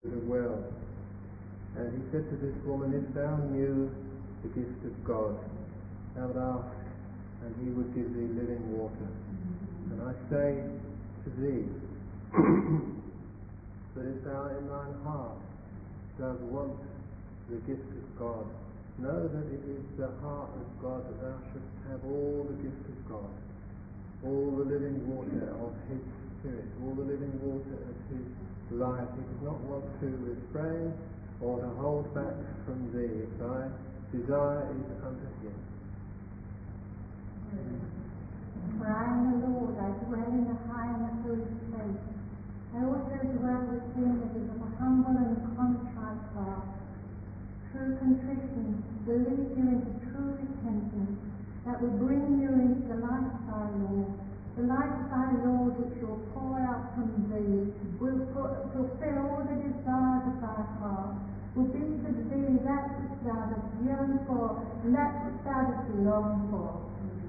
the well. And he said to this woman, if thou knew the gift of God, thou would ask, and he would give thee living water. And I say to thee, that if thou in thine heart dost want the gift of God, know that it is the heart of God that thou shouldst have all the gift of God, all the living water of his Spirit, all the living water of his life. He does not want to refrain or to hold back from thee if thy desire is unto him. For I am the Lord, I dwell in the high and the holy place. I also dwell with him that is of a humble and contrite heart. True contrition will lead you into true repentance, that will bring you into the lifestyle Lord. The lifestyle Lord which will pour out from thee, will fulfill all the desires of thy heart, will be to thee that which thou dost yearn for, and that which thou dost long for.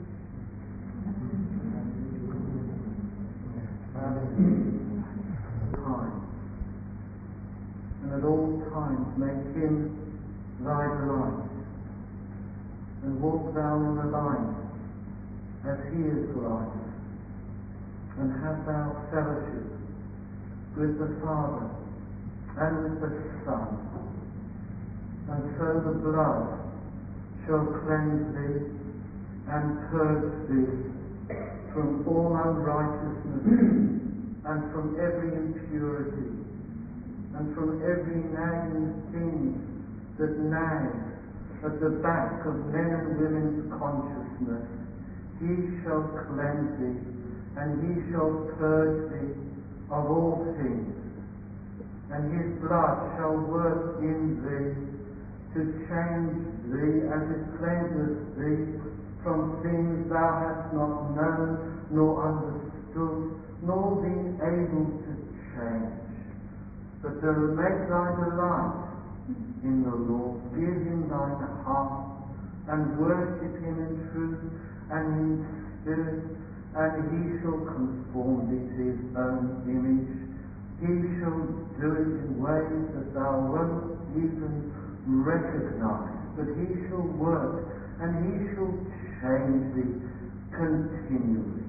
Time. And at all times make him thy delight, and walk thou in the light as he is light, and have thou fellowship with the Father and with the Son, and so the blood shall cleanse thee and purge thee from all unrighteousness and from every impurity and from every nagging thing that nags at the back of men and women's consciousness. He shall cleanse thee, and he shall purge thee of all things, and his blood shall work in thee to change thee as it cleanses thee from things thou hast not known nor understood nor been able to change. But to make thy delight in the Lord, give him thine heart, and worship him in truth and in spirit, and he shall conform thee to his own image. He shall do it in ways that thou won't even recognize, but he shall work, and he shall change thee continually.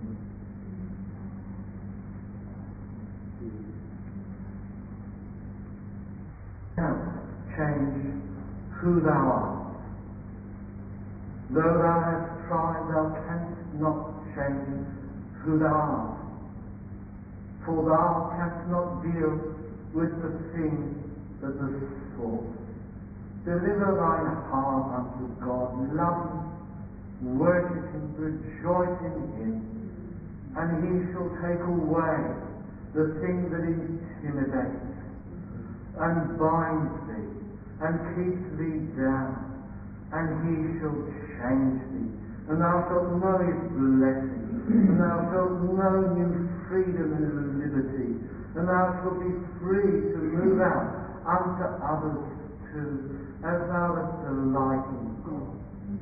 Now, change who thou art. Though thou hast tried, thou canst not change who thou art. For thou canst not deal with the thing that is sought. Deliver thine heart unto God, love him, worship him, rejoice in him, and he shall take away the thing that intimidates and binds thee and keeps thee down, and he shall change thee, and thou shalt know his blessing, and thou shalt know new freedom and liberty, and thou shalt be free to move out unto others too, as thou dost delight in God.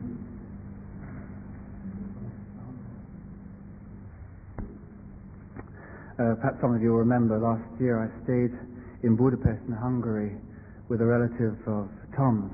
Perhaps some of you will remember last year I stayed in Budapest in Hungary with a relative of Tom's,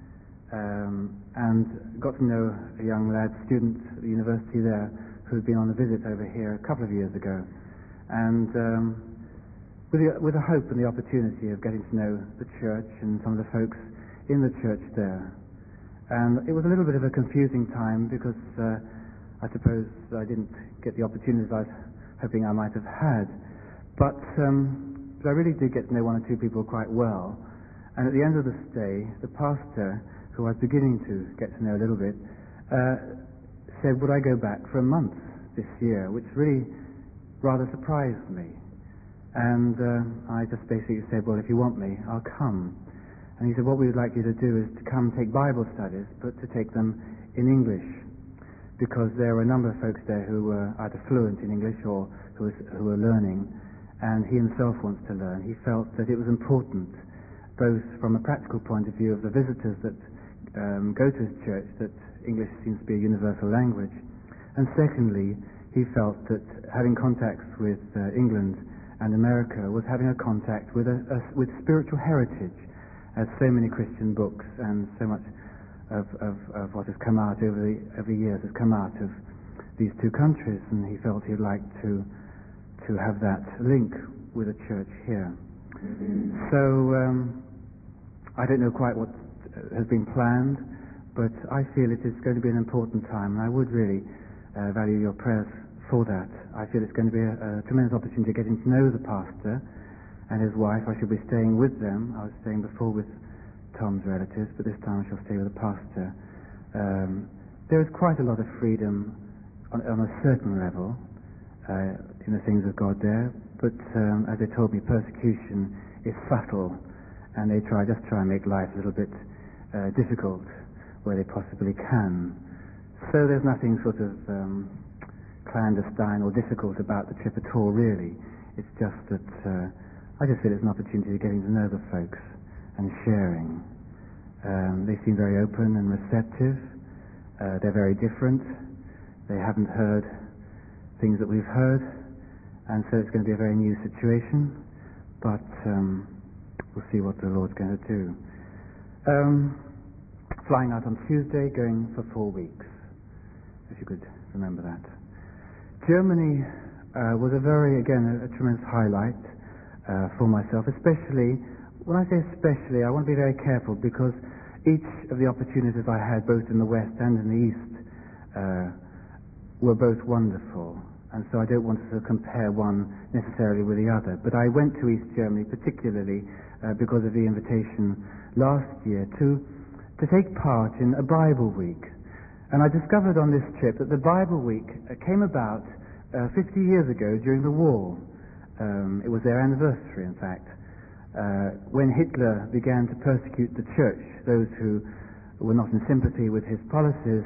and got to know a young lad, student at the university there, who had been on a visit over here a couple of years ago, and with the hope and the opportunity of getting to know the church and some of the folks in the church there. And it was a little bit of a confusing time because I suppose I didn't get the opportunities I was hoping I might have had, but I really did get to know one or two people quite well. And at the end of the stay, the pastor, who I was beginning to get to know a little bit, said, would I go back for a month this year, which really rather surprised me. And I just basically said, well, if you want me, I'll come. And he said, what we would like you to do is to come take Bible studies, but to take them in English, because there were a number of folks there who were either fluent in English or who were learning, and he himself wants to learn. He felt that it was important, both from a practical point of view of the visitors that go to his church, that English seems to be a universal language, and secondly, he felt that having contacts with England and America was having a contact with with spiritual heritage, as so many Christian books and so much of what has come out over the years has come out of these two countries, and he felt he'd like to have that link with the church here. So I don't know quite what has been planned, but I feel it is going to be an important time, and I would really value your prayers for that. I feel it's going to be a tremendous opportunity getting to know the pastor and his wife. I shall be staying with them. I was staying before with Tom's relatives, but this time I shall stay with the pastor. There is quite a lot of freedom on a certain level in the things of God there, but as they told me, persecution is subtle, and they try and make life a little bit difficult where they possibly can. So there's nothing sort of clandestine or difficult about the trip at all, really. It's just that I just feel it's an opportunity of getting to know the folks and sharing. They seem very open and receptive. They're very different. They haven't heard things that we've heard, and so it's going to be a very new situation, but we'll see what the Lord's going to do. Flying out on Tuesday, going for 4 weeks, if you could remember that. Germany was a tremendous highlight for myself, especially, when I say especially, I want to be very careful, because each of the opportunities I had, both in the West and in the East, were both wonderful, and so I don't want to compare one necessarily with the other. But I went to East Germany particularly because of the invitation last year to take part in a Bible week. And I discovered on this trip that the Bible week came about 50 years ago during the war. It was their anniversary, in fact, when Hitler began to persecute the church, those who were not in sympathy with his policies.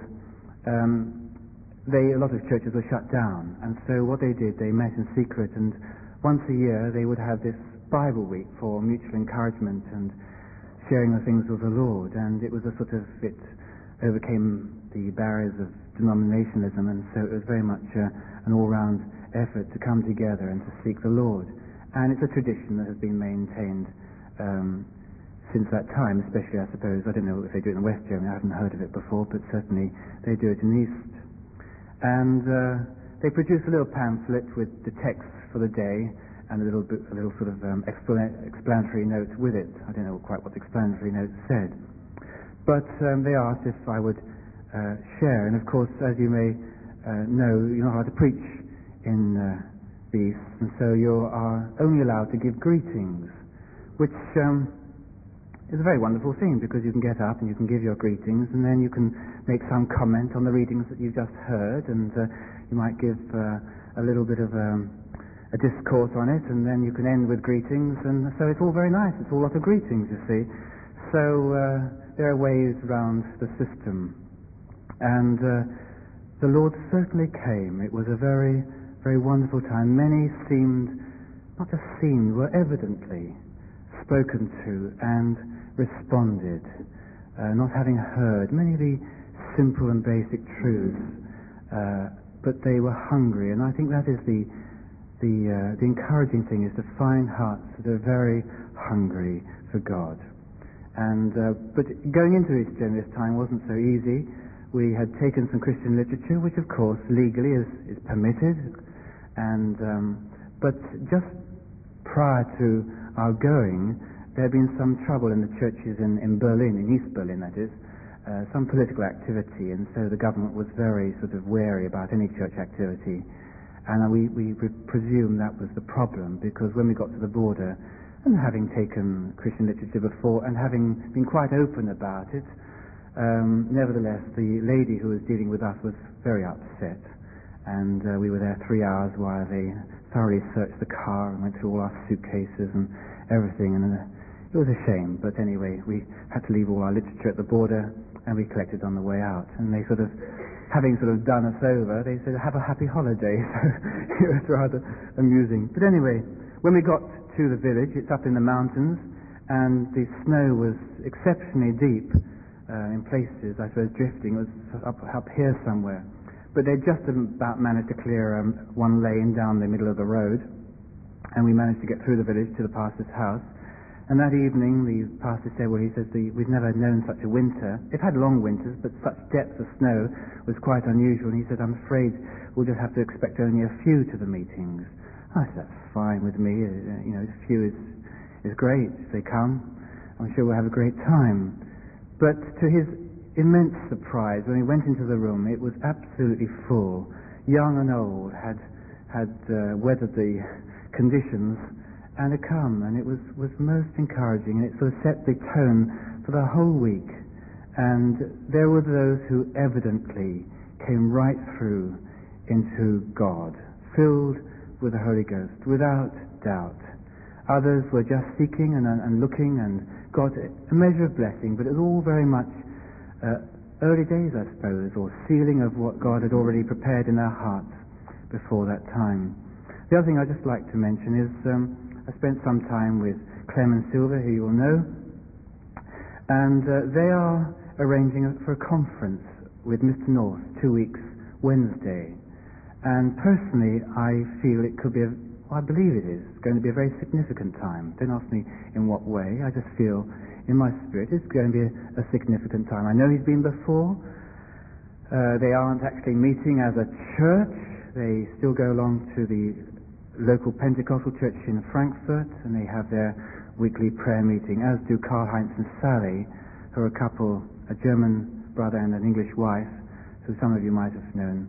A lot of churches were shut down, and so what they did, they met in secret, and once a year they would have this Bible week for mutual encouragement and sharing the things of the Lord, and it was it overcame the barriers of denominationalism, and so it was very much an all-round effort to come together and to seek the Lord. And it's a tradition that has been maintained since that time, especially, I suppose, I don't know if they do it in West Germany, I haven't heard of it before, but certainly they do it in the East. And they produce a little pamphlet with the text for the day and a little sort of explanatory note with it. I don't know quite what the explanatory note said, but they asked if I would share. And of course, as you may know, you're not allowed to preach in the East, and so you are only allowed to give greetings, which is a very wonderful thing, because you can get up and you can give your greetings, and then you can make some comment on the readings that you've just heard, and you might give a little bit of a discourse on it, and then you can end with greetings, and so it's all very nice. It's all a lot of greetings, you see. So there are ways around the system, and the Lord certainly came. It was a very, very wonderful time. Many were evidently spoken to and responded, not having heard many of the simple and basic truths, but they were hungry, and I think that is the encouraging thing, is to find hearts that are very hungry for God. And but going into East Germany this time wasn't so easy. We had taken some Christian literature, which of course legally is permitted, and but just prior to our going, there had been some trouble in the churches in Berlin, in East Berlin that is, some political activity, and so the government was very sort of wary about any church activity, and we presumed that was the problem, because when we got to the border, and having taken Christian literature before and having been quite open about it, nevertheless the lady who was dealing with us was very upset, and we were there 3 hours while they thoroughly searched the car and went through all our suitcases and everything, and it was a shame, but anyway, we had to leave all our literature at the border, and we collected on the way out, and they having done us over, they said, "Have a happy holiday." So it was rather amusing. But anyway, when we got to the village, it's up in the mountains, and the snow was exceptionally deep in places, I suppose drifting. It was up here somewhere. But they just about managed to clear one lane down the middle of the road, And we managed to get through the village to the pastor's house. And that evening the pastor said, well, he says, we've never known such a winter. They've had long winters, but such depth of snow was quite unusual. And he said, I'm afraid we'll just have to expect only a few to the meetings. I said, that's fine with me. A few is great. If they come, I'm sure we'll have a great time. But to his immense surprise, when he went into the room, it was absolutely full. Young and old had weathered the conditions and had come, and it was most encouraging, and it sort of set the tone for the whole week. And there were those who evidently came right through into God, filled with the Holy Ghost, without doubt. Others were just seeking and looking and got a measure of blessing, but it was all very much early days, I suppose, or sealing of what God had already prepared in their hearts before that time. The other thing I'd just like to mention is I spent some time with Clem and Silver, who you will know, and they are arranging for a conference with Mr. North 2 weeks Wednesday. And personally, I feel it could be I believe it is going to be a very significant time. Don't ask me in what way. I just feel in my spirit it's going to be a significant time. I know he's been before. They aren't actually meeting as a church. They still go along to the local Pentecostal church in Frankfurt, and they have their weekly prayer meeting, as do Karl-Heinz and Sally, who are a couple, a German brother and an English wife, who some of you might have known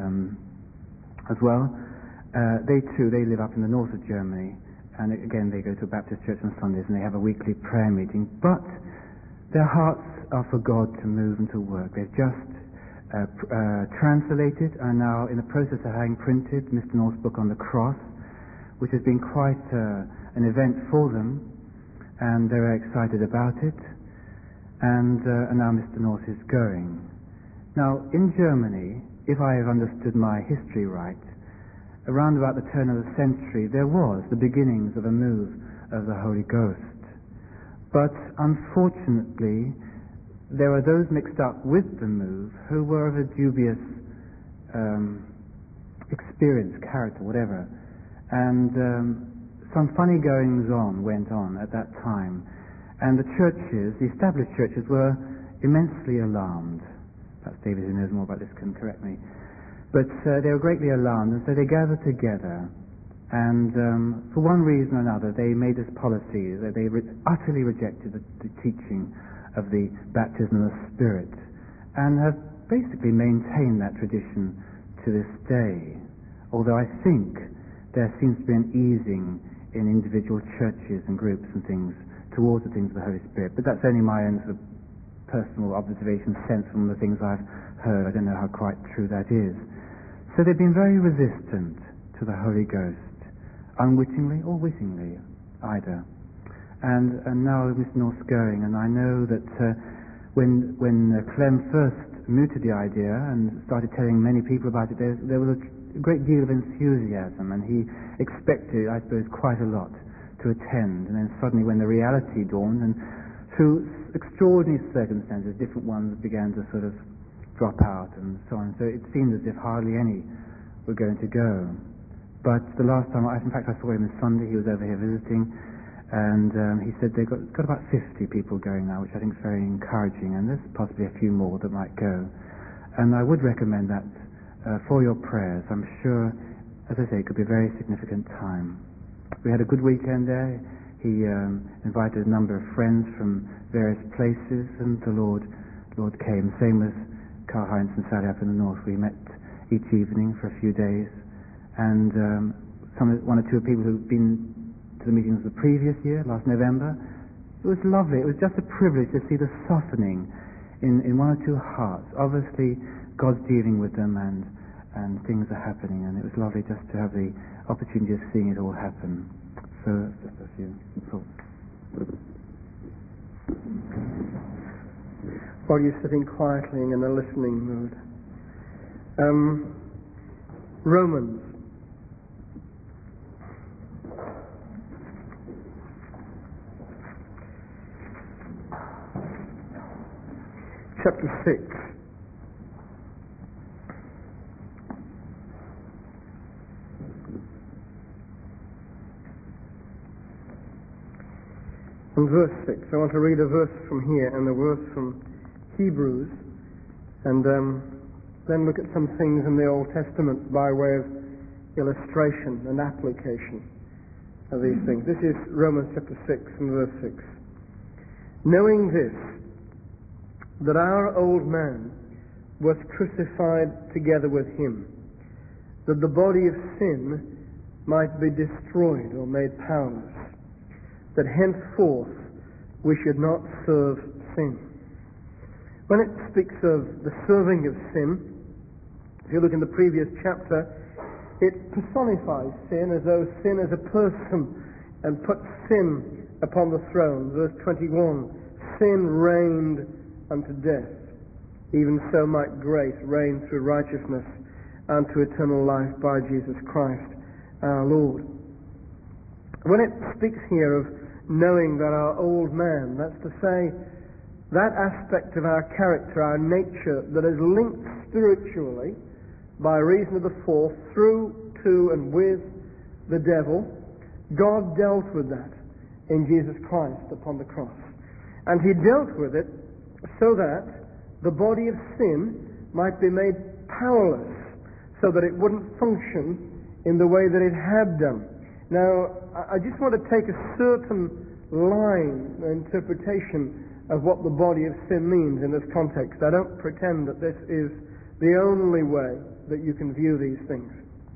as well. They live up in the north of Germany, and again they go to a Baptist church on Sundays, and they have a weekly prayer meeting. But their hearts are for God to move and to work. They've just translated and are now in the process of having printed Mr. North's book on the cross, which has been quite an event for them, and they're very excited about it. And now Mr. North is going. Now, in Germany, if I have understood my history right, around about the turn of the century, there was the beginnings of a move of the Holy Ghost. But unfortunately, there are those mixed up with the move who were of a dubious experience, character, whatever. And some funny goings-on went on at that time. And the churches, the established churches, were immensely alarmed. Perhaps David, who knows more about this, can correct me. But they were greatly alarmed, and so they gathered together. And for one reason or another, they made this policy that they utterly rejected the teaching of the baptism of the Spirit, and have basically maintained that tradition to this day. Although I think there seems to be an easing in individual churches and groups and things towards the things of the Holy Spirit. But that's only my own sort of personal observation, sense from the things I've heard. I don't know how quite true that is. So they've been very resistant to the Holy Ghost, unwittingly or wittingly, either. And now Mr. North's going, and I know that when Clem first mooted the idea and started telling many people about it, there was a great deal of enthusiasm, and he expected, I suppose, quite a lot to attend. And then suddenly, when the reality dawned, and through extraordinary circumstances, different ones began to sort of drop out and so on. So it seemed as if hardly any were going to go. But the last time, in fact, I saw him on Sunday. He was over here visiting, and he said they've got about 50 people going now, which I think is very encouraging, and there's possibly a few more that might go. And I would recommend that for your prayers. I'm sure, as I say, it could be a very significant time. We had a good weekend there. He invited a number of friends from various places, and the Lord came. Same with Karl-Heinz and Sally up in the north. We met each evening for a few days, and one or two people who've been to the meetings of the previous year, last November. It was lovely. It was just a privilege to see the softening in one or two hearts. Obviously, God's dealing with them, and things are happening, and it was lovely just to have the opportunity of seeing it all happen. So that's just a few thoughts. While you're sitting quietly in a listening mood, Romans. Chapter 6. and verse 6. I want to read a verse from here and a verse from Hebrews, and then look at some things in the Old Testament by way of illustration and application of these things. This is Romans chapter 6 and verse 6. Knowing this, that our old man was crucified together with him, that the body of sin might be destroyed or made powerless, that henceforth we should not serve sin. When it speaks of the serving of sin, if you look in the previous chapter, it personifies sin as though sin is a person and puts sin upon the throne. Verse 21, sin reigned unto death. Even so might grace reign through righteousness unto eternal life by Jesus Christ our Lord. When it speaks here of knowing that our old man, that's to say, that aspect of our character, our nature, that is linked spiritually by reason of the fall through to and with the devil, God dealt with that in Jesus Christ upon the cross. And he dealt with it so that the body of sin might be made powerless, so that it wouldn't function in the way that it had done. Now, I just want to take a certain line, interpretation of what the body of sin means in this context. I don't pretend that this is the only way that you can view these things.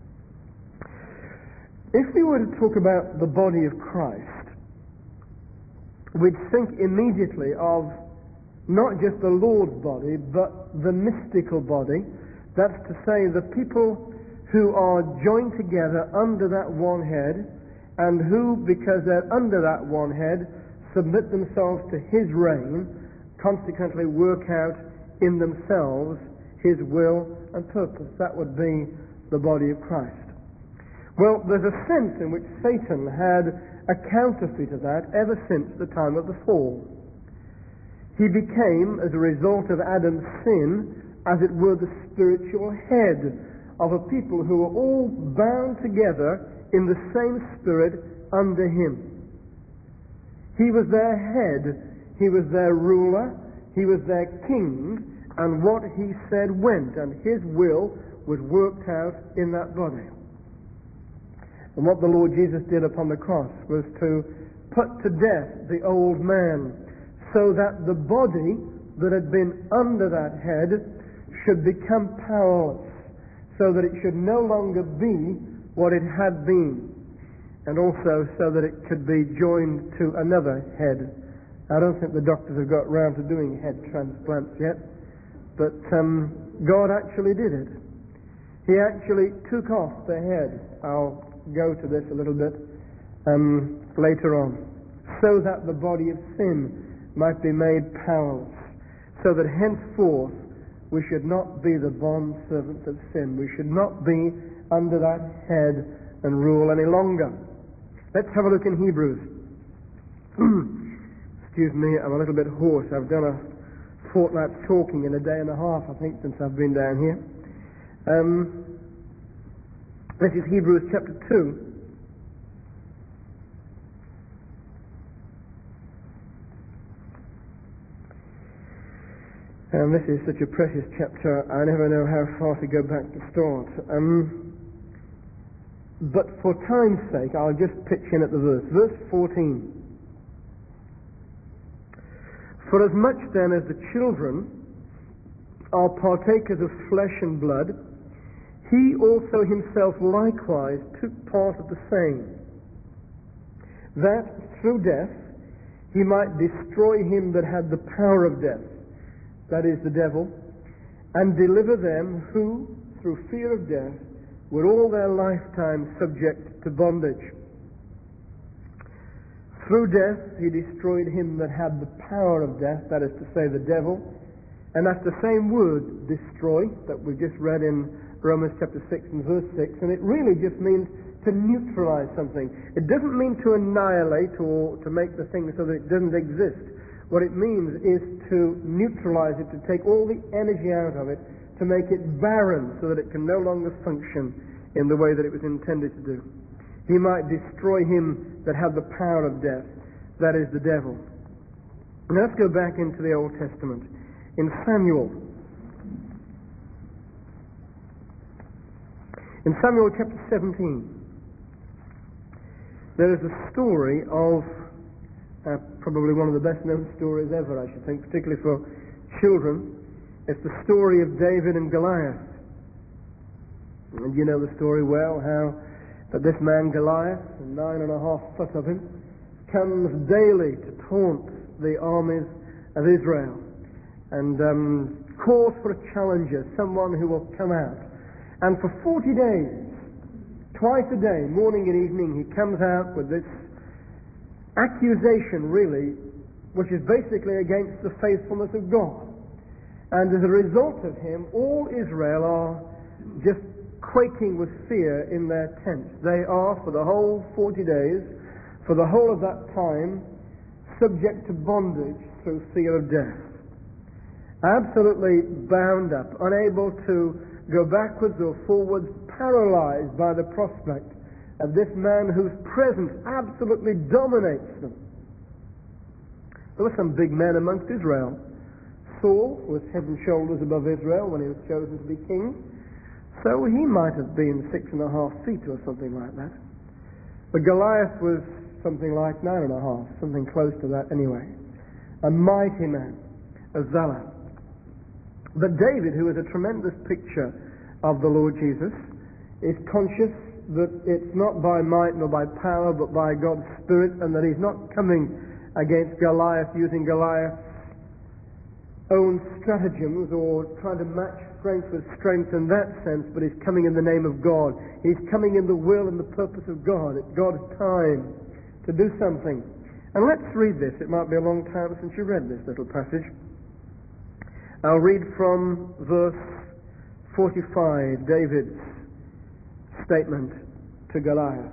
If we were to talk about the body of Christ, we'd think immediately of not just the Lord's body, but the mystical body. That's to say, the people who are joined together under that one head, and who, because they're under that one head, submit themselves to his reign, consequently work out in themselves his will and purpose. That would be the body of Christ. Well, there's a sense in which Satan had a counterfeit of that ever since the time of the fall. He became, as a result of Adam's sin, as it were, the spiritual head of a people who were all bound together in the same spirit under him. He was their head, he was their ruler, he was their king, and what he said went, and his will was worked out in that body. And what the Lord Jesus did upon the cross was to put to death the old man, so that the body that had been under that head should become powerless, so that it should no longer be what it had been, and also so that it could be joined to another head. I don't think the doctors have got round to doing head transplants yet, but God actually did it. He actually took off the head. I'll go to this a little bit later on, so that the body of sin might be made powerless, so that henceforth we should not be the bond servants of sin. We should not be under that head and rule any longer. Let's have a look in Hebrews. Excuse me, I'm a little bit hoarse. I've done a fortnight's talking in a day and a half, I think, since I've been down here. This is Hebrews chapter 2. And this is such a precious chapter, I never know how far to go back to start. But for time's sake, I'll just pitch in at the verse. Verse 14. For as much then as the children are partakers of flesh and blood, he also himself likewise took part of the same, that through death he might destroy him that had the power of death, that is, the devil, and deliver them who, through fear of death, were all their lifetime subject to bondage. Through death he destroyed him that had the power of death, that is to say, the devil. And that's the same word, destroy, that we just read in Romans chapter 6 and verse 6, and it really just means to neutralize something. It doesn't mean to annihilate or to make the thing so that it doesn't exist. What it means is to neutralize it, to take all the energy out of it, to make it barren so that it can no longer function in the way that it was intended to do. He might destroy him that had the power of death, that is the devil. Now let's go back into the Old Testament. In Samuel chapter 17, there is a story of probably one of the best known stories ever, I should think, particularly for children. It's the story of David and Goliath. And you know the story well, how that this man Goliath, 9.5 foot of him, comes daily to taunt the armies of Israel and calls for a challenger, someone who will come out. And for 40 days, twice a day, morning and evening, he comes out with this accusation, really, which is basically against the faithfulness of God. And as a result of him, all Israel are just quaking with fear in their tents. They are, for the whole 40 days, for the whole of that time, subject to bondage through fear of death. Absolutely bound up, unable to go backwards or forwards, paralyzed by the prospect of this man whose presence absolutely dominates them. There were some big men amongst Israel. Saul was head and shoulders above Israel when he was chosen to be king, so he might have been 6.5 feet or something like that. But Goliath was something like 9.5, something close to that anyway. A mighty man, a zealot. But David, who is a tremendous picture of the Lord Jesus, is conscious that it's not by might nor by power but by God's Spirit, and that he's not coming against Goliath using Goliath's own stratagems or trying to match strength with strength in that sense, but he's coming in the name of God. He's coming in the will and the purpose of God. It's God's time to do something. And let's read this. It might be a long time since you read this little passage. I'll read from verse 45, David's statement to Goliath.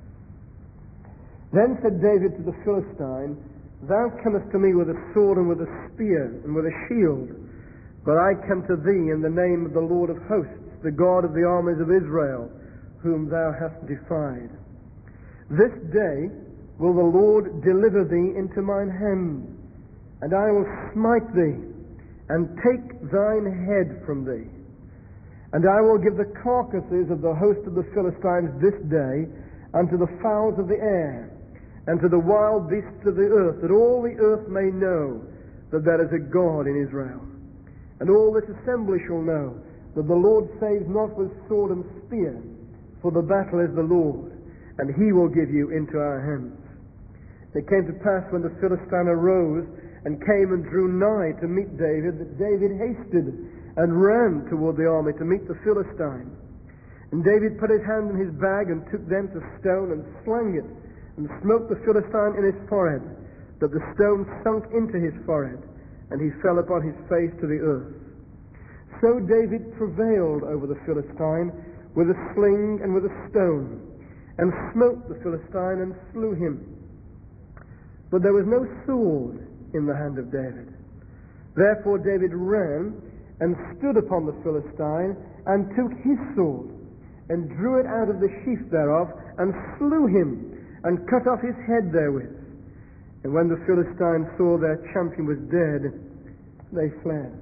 Then said David to the Philistine, Thou comest to me with a sword and with a spear and with a shield, but I come to thee in the name of the Lord of hosts, the God of the armies of Israel, whom thou hast defied. This day will the Lord deliver thee into mine hand, and I will smite thee, and take thine head from thee. And I will give the carcasses of the host of the Philistines this day unto the fowls of the air, and to the wild beasts of the earth, that all the earth may know that there is a God in Israel. And all this assembly shall know that the Lord saves not with sword and spear, for the battle is the Lord, and he will give you into our hands. It came to pass when the Philistine arose and came and drew nigh to meet David, that David hasted and ran toward the army to meet the Philistine. And David put his hand in his bag and took thence a stone and slang it, and smote the Philistine in his forehead, that the stone sunk into his forehead, and he fell upon his face to the earth. So David prevailed over the Philistine with a sling and with a stone, and smote the Philistine and slew him. But there was no sword in the hand of David. Therefore David ran and stood upon the Philistine, and took his sword, and drew it out of the sheath thereof, and slew him, and cut off his head therewith. And when the Philistines saw their champion was dead, they fled.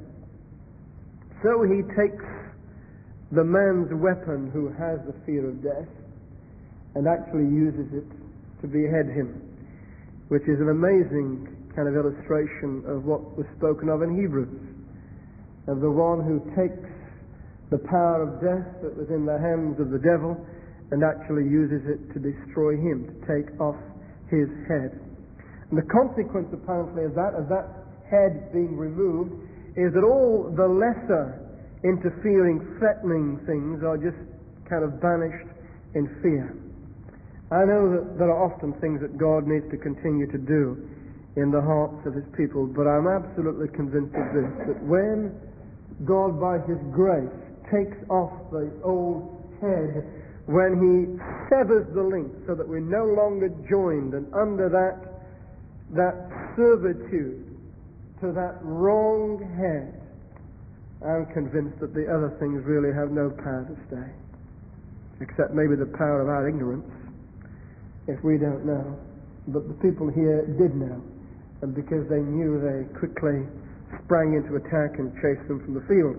So he takes the man's weapon who has the fear of death, and actually uses it to behead him, which is an amazing kind of illustration of what was spoken of in Hebrews, of the one who takes the power of death that was in the hands of the devil and actually uses it to destroy him, to take off his head. And the consequence apparently of that head being removed, is that all the lesser interfering, threatening things are just kind of banished in fear. I know that there are often things that God needs to continue to do in the hearts of his people, but I'm absolutely convinced of this, that when God by his grace takes off the old head, when he severs the link so that we're no longer joined and under that servitude to that wrong head, I'm convinced that the other things really have no power to stay, except maybe the power of our ignorance, if we don't know. But the people here did know, and because they knew, they quickly sprang into attack and chased them from the field.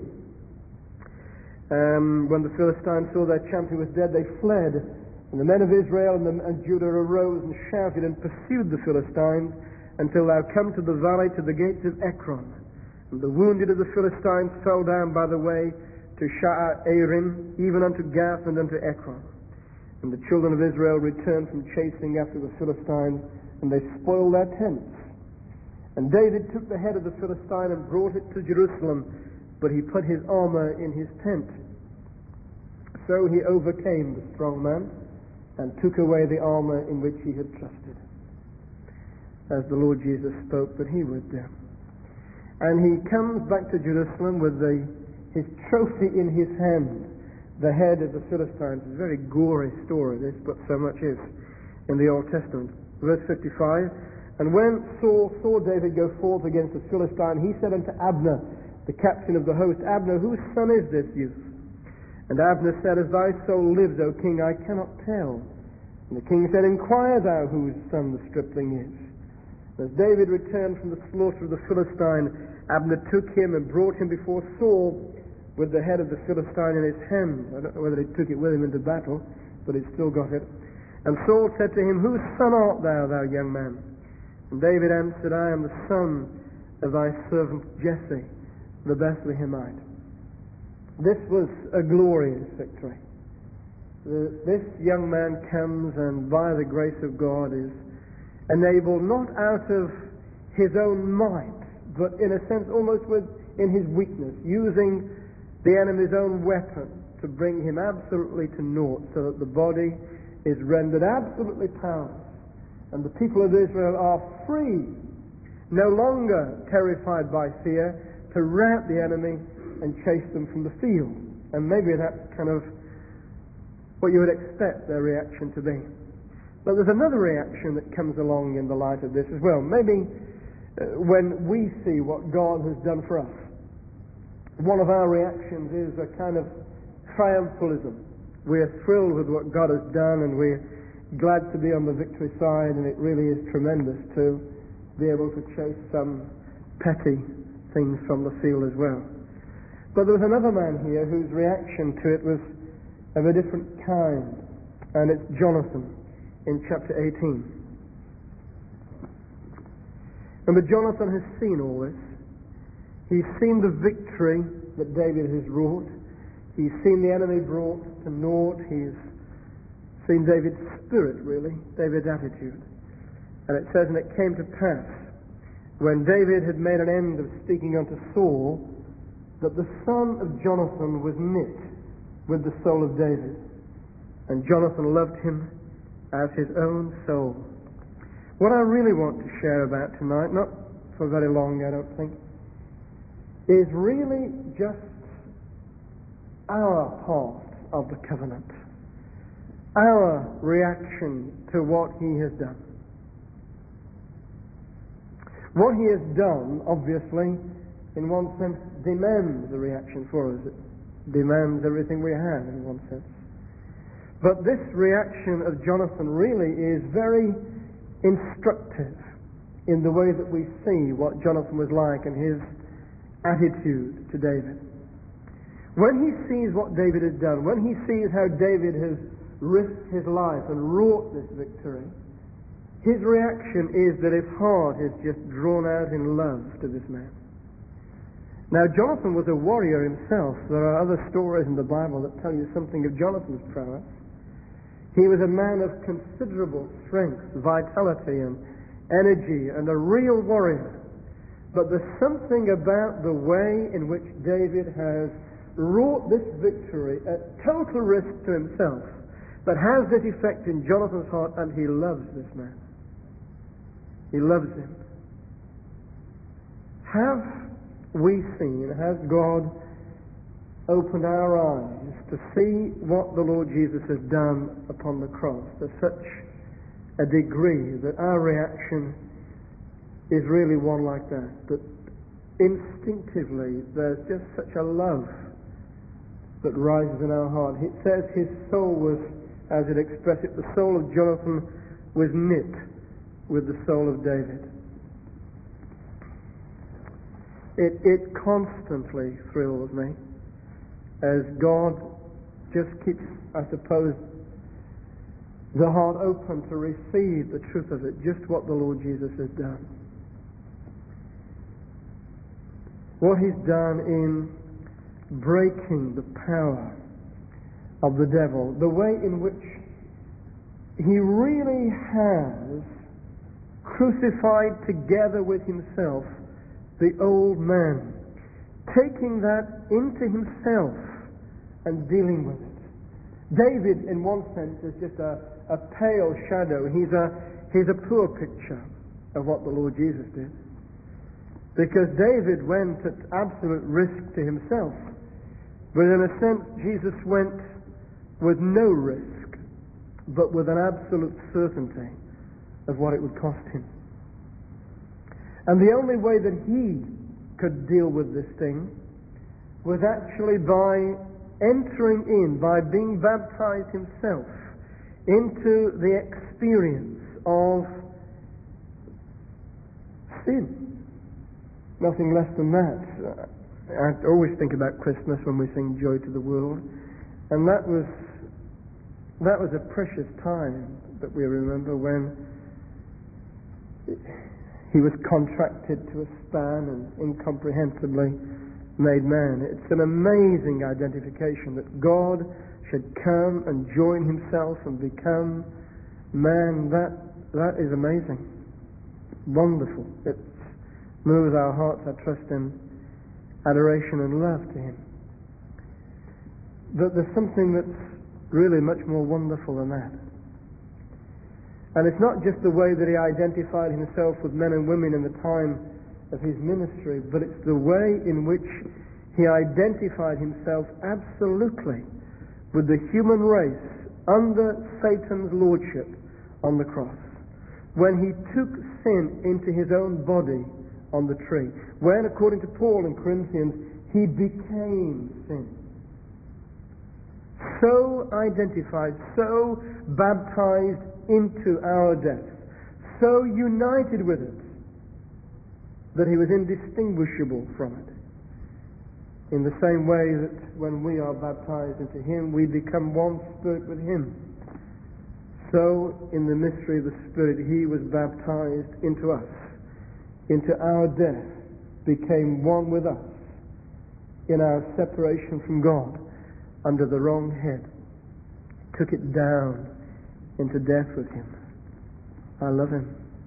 When the Philistines saw their champion was dead, they fled, and the men of Israel and Judah arose and shouted and pursued the Philistines until thou come to the valley, to the gates of Ekron. And the wounded of the Philistines fell down by the way to Sha'ar-Arim, even unto Gath and unto Ekron. And the children of Israel returned from chasing after the Philistines, and they spoiled their tents. And David took the head of the Philistine and brought it to Jerusalem, but he put his armor in his tent. So he overcame the strong man and took away the armor in which he had trusted, as the Lord Jesus spoke that he would do. And he comes back to Jerusalem with his trophy in his hand, the head of the Philistines. It's a very gory story, this, but so much is in the Old Testament. Verse 55, and when Saul saw David go forth against the Philistine, he said unto Abner, the captain of the host, Abner, whose son is this youth? And Abner said, as thy soul lives, O king, I cannot tell. And the king said, inquire thou whose son the stripling is. As David returned from the slaughter of the Philistine, Abner took him and brought him before Saul with the head of the Philistine in his hand. I don't know whether he took it with him into battle, but he still got it. And Saul said to him, whose son art thou, thou young man? And David answered, I am the son of thy servant Jesse, the Bethlehemite. This was a glorious victory. This young man comes and by the grace of God is enabled not out of his own might, but in a sense almost in his weakness, using the enemy's own weapon to bring him absolutely to naught, so that the body is rendered absolutely powerless. And the people of Israel are free, no longer terrified by fear, to rout the enemy and chase them from the field. And maybe that's kind of what you would expect their reaction to be. But there's another reaction that comes along in the light of this as well. Maybe when we see what God has done for us, one of our reactions is a kind of triumphalism. We're thrilled with what God has done, and we're glad to be on the victory side, and it really is tremendous to be able to chase some petty things from the field as well. But there was another man here whose reaction to it was of a different kind, and it's Jonathan in chapter 18. And but Jonathan has seen all this. He's seen the victory that David has wrought. He's seen the enemy brought to naught. He's seen David's spirit, really, David's attitude. And it says, and it came to pass, when David had made an end of speaking unto Saul, that the son of Jonathan was knit with the soul of David, and Jonathan loved him as his own soul. What I really want to share about tonight, not for very long I don't think, is really just our part of the covenant, our reaction to what he has done. What he has done, obviously, in one sense, demands a reaction for us. It demands everything we have, in one sense. But this reaction of Jonathan really is very instructive in the way that we see what Jonathan was like and his attitude to David. When he sees what David has done, when he sees how David has risked his life and wrought this victory, his reaction is that his heart is just drawn out in love to this man. Now, Jonathan was a warrior himself. There are other stories in the Bible that tell you something of Jonathan's prowess. He was a man of considerable strength, vitality, and energy, and a real warrior. But there's something about the way in which David has wrought this victory at total risk to himself that has this effect in Jonathan's heart, and he loves this man. He loves him. Have we seen, has God opened our eyes to see what the Lord Jesus has done upon the cross to such a degree that our reaction is really one like that, that instinctively there's just such a love that rises in our heart. It says his soul was, as it expressed it, the soul of Jonathan was knit with the soul of David. It constantly thrills me as God just keeps, I suppose, the heart open to receive the truth of it, just what the Lord Jesus has done. What He's done in breaking the power of the devil, the way in which He really has crucified together with Himself the old man, taking that into Himself and dealing with it. David, in one sense, is just a pale shadow. He's a poor picture of what the Lord Jesus did. Because David went at absolute risk to himself. But in a sense, Jesus went with no risk, but with an absolute certainty of what it would cost him. And the only way that he could deal with this thing was actually by entering in, by being baptized himself into the experience of sin. Nothing less than that. I always think about Christmas when we sing Joy to the World, and that was a precious time that we remember when He was contracted to a span and incomprehensibly made man. It's an amazing identification that God should come and join Himself and become man. That is amazing. Wonderful. It moves our hearts, I trust, in adoration and love to Him. But there's something that's really much more wonderful than that. And it's not just the way that He identified Himself with men and women in the time of His ministry, but it's the way in which He identified Himself absolutely with the human race under Satan's lordship on the cross. When He took sin into His own body on the tree. When, according to Paul in Corinthians, He became sin. So identified, so baptized into our death, so united with it, that He was indistinguishable from it. In the same way that when we are baptized into Him, we become one spirit with Him. So, in the mystery of the Spirit, He was baptized into us, into our death, became one with us in our separation from God under the wrong head, took it down into death with Him. I love Him.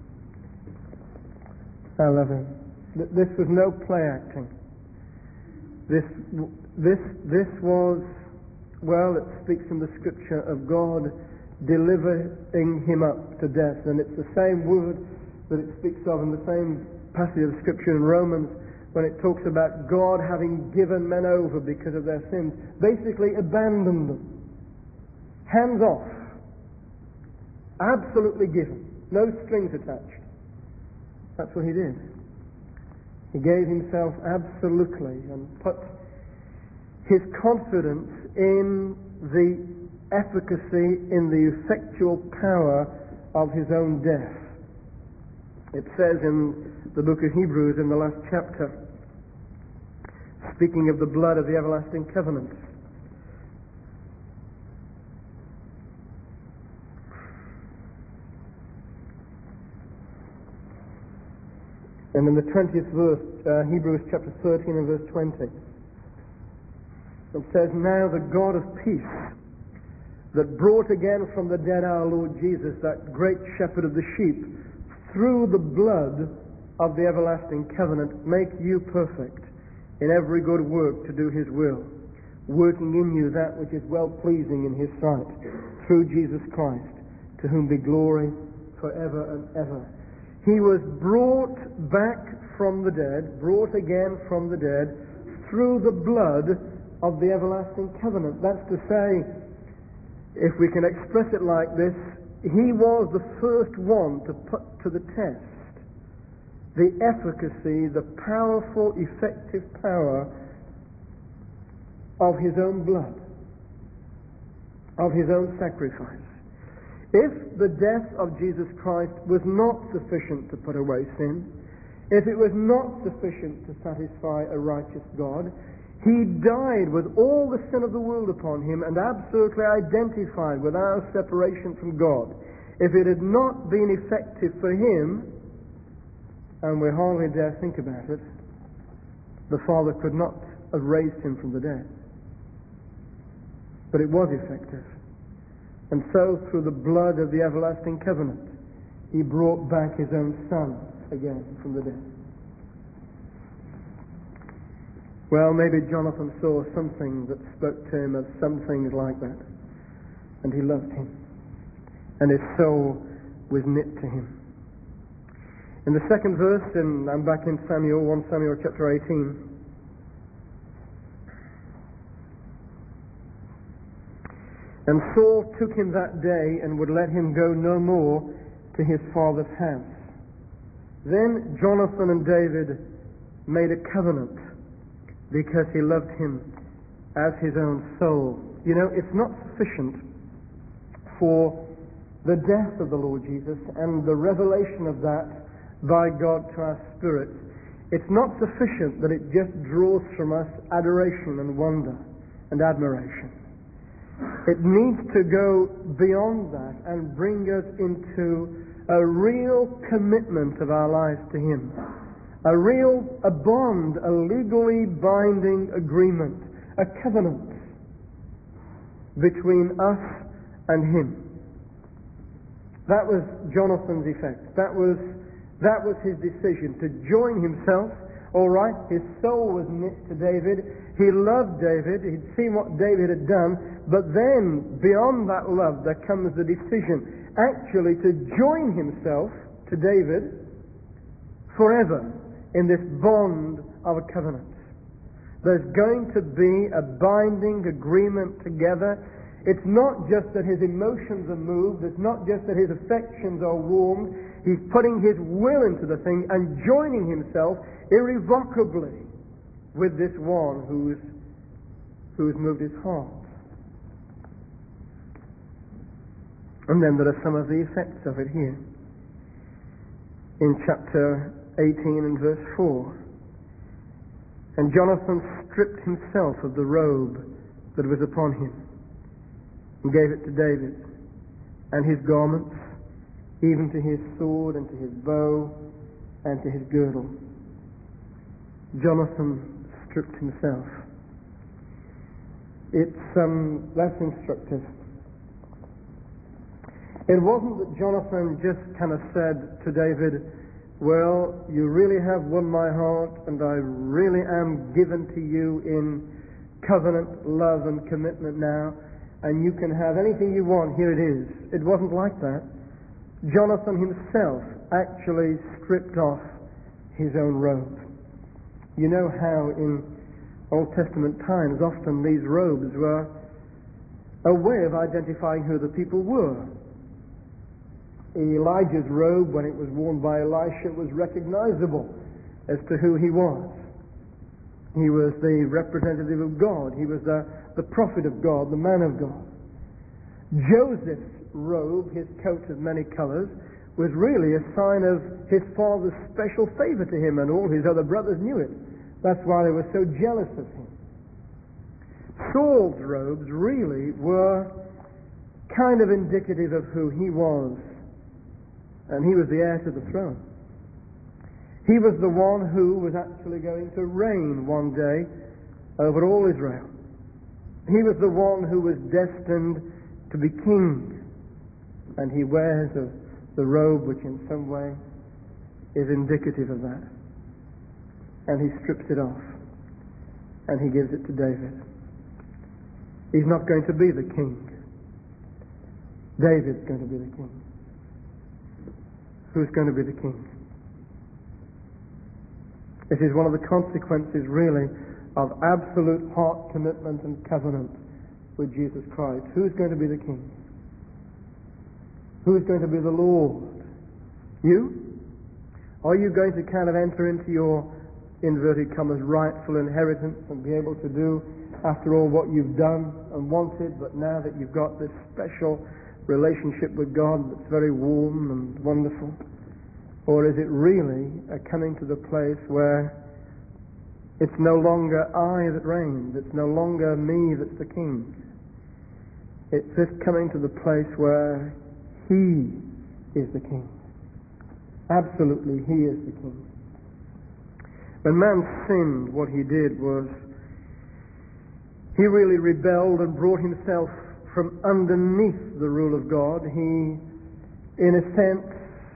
I love Him. This was no play acting. This was, well, it speaks from the Scripture of God delivering Him up to death, and it's the same word that it speaks of in the same passage of Scripture in Romans when it talks about God having given men over because of their sins, basically abandoned them, hands off, absolutely given, no strings attached. That's what He did. He gave Himself absolutely and put His confidence in the efficacy, in the effectual power of His own death. It says in the book of Hebrews in the last chapter, speaking of the blood of the everlasting covenant, and in the 20th verse, Hebrews chapter 13 and verse 20, it says, "Now the God of peace, that brought again from the dead our Lord Jesus, that great shepherd of the sheep, through the blood of the everlasting covenant, make you perfect in every good work to do His will, working in you that which is well-pleasing in His sight, through Jesus Christ, to whom be glory forever and ever." He was brought back from the dead, brought again from the dead, through the blood of the everlasting covenant. That's to say, if we can express it like this, He was the first one to put to the test the efficacy, the powerful, effective power of His own blood, of His own sacrifice. If the death of Jesus Christ was not sufficient to put away sin, if it was not sufficient to satisfy a righteous God, he died with all the sin of the world upon him and absolutely identified with our separation from God. If it had not been effective for him, and we hardly dare think about it, the Father could not have raised him from the dead. But it was effective. And so, through the blood of the everlasting covenant, he brought back his own Son again from the dead. Well, maybe Jonathan saw something that spoke to him of some things like that, and he loved him, and his soul was knit to him. In the second verse, I'm back in 1 Samuel chapter 18. And Saul took him that day and would let him go no more to his father's house. Then Jonathan and David made a covenant because he loved him as his own soul. You know, it's not sufficient for the death of the Lord Jesus and the revelation of that by God to our spirits. It's not sufficient that it just draws from us adoration and wonder and admiration. It needs to go beyond that and bring us into a real commitment of our lives to him. A bond, a legally binding agreement, a covenant between us and him. That was Jonathan's effect. That was his decision to join himself. All right, his soul was knit to David. He loved David. He'd seen what David had done. But then, beyond that love, there comes the decision actually to join himself to David forever in this bond of a covenant. There's going to be a binding agreement together. It's not just that his emotions are moved. It's not just that his affections are warmed. He's putting his will into the thing and joining himself irrevocably with this one who's moved his heart. And then there are some of the effects of it here. In chapter 18 and verse 4. And Jonathan stripped himself of the robe that was upon him and gave it to David, and his garments, even to his sword and to his bow and to his girdle. Jonathan stripped himself. That's instructive. It wasn't that Jonathan just kind of said to David, well, you really have won my heart and I really am given to you in covenant, love and commitment now, and you can have anything you want, here it is. It wasn't like that. Jonathan himself actually stripped off his own robe. You know how in Old Testament times often these robes were a way of identifying who the people were. Elijah's robe, when it was worn by Elisha, was recognizable as to who he was. He was the representative of God. He was the prophet of God, the man of God. Joseph's robe, his coat of many colors, was really a sign of his father's special favor to him, and all his other brothers knew it. That's why they were so jealous of him. Saul's robes really were kind of indicative of who he was. And he was the heir to the throne. He was the one who was actually going to reign one day over all Israel. He was the one who was destined to be king. And he wears the robe which in some way is indicative of that. And he strips it off. And he gives it to David. He's not going to be the king. David's going to be the king. Who's going to be the king? This is one of the consequences, really, of absolute heart commitment and covenant with Jesus Christ. Who's going to be the king? Who's going to be the Lord? You? Are you going to kind of enter into your, inverted commas, rightful inheritance and be able to do, after all, what you've done and wanted, but now that you've got this special relationship with God that's very warm and wonderful? Or is it really a coming to the place where it's no longer I that reigns, it's no longer me that's the king? It's just coming to the place where He is the king. Absolutely, He is the king. When man sinned, what he did was he really rebelled and brought himself from underneath the rule of God. He, in a sense,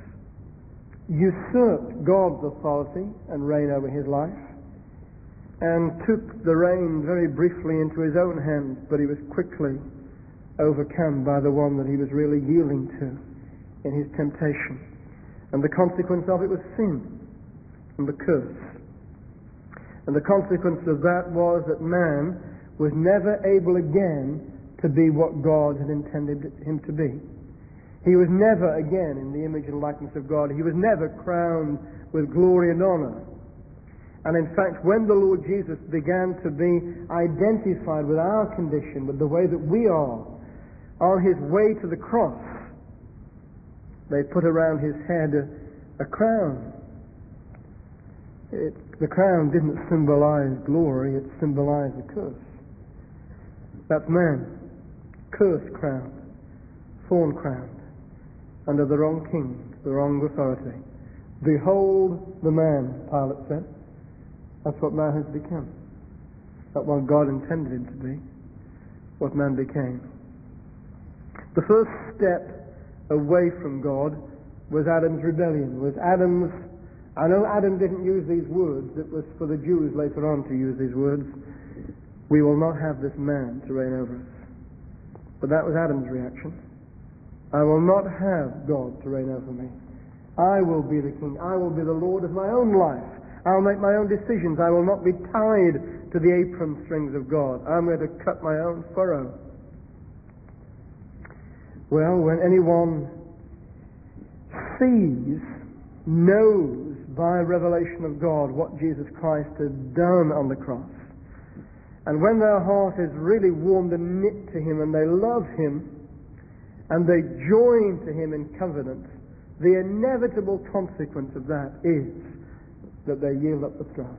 usurped God's authority and reign over his life, and took the reign very briefly into his own hands, but he was quickly overcome by the one that he was really yielding to in his temptation. And the consequence of it was sin and the curse. And the consequence of that was that man was never able again to be what God had intended him to be. He was never again in the image and likeness of God. He was never crowned with glory and honor. And in fact, when the Lord Jesus began to be identified with our condition, with the way that we are, on his way to the cross, they put around his head a crown. The crown didn't symbolize glory, it symbolized a curse. That's man, curse crowned, thorn crowned, under the wrong king, the wrong authority. Behold the man, Pilate said. That's what man has become. Not what God intended him to be, what man became. The first step away from God was Adam's rebellion, I know Adam didn't use these words, it was for the Jews later on to use these words. We will not have this man to reign over us. But that was Adam's reaction. I will not have God to reign over me. I will be the king. I will be the Lord of my own life. I'll make my own decisions. I will not be tied to the apron strings of God. I'm going to cut my own furrow. Well, when anyone sees, knows by revelation of God what Jesus Christ has done on the cross, and when their heart is really warmed and knit to Him and they love Him and they join to Him in covenant, the inevitable consequence of that is that they yield up the throne.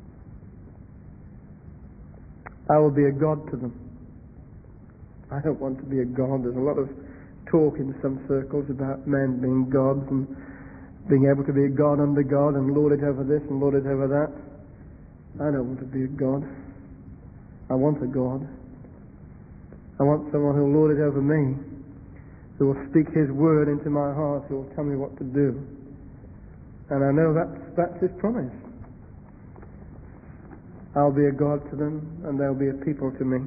I will be a God to them. I don't want to be a God. There's a lot of talk in some circles about men being gods and being able to be a God under God and lord it over this and lord it over that. I don't want to be a God. I want a God. I want someone who will lord it over me, who will speak His word into my heart, who will tell me what to do. And I know that's His promise. I'll be a God to them and they'll be a people to me.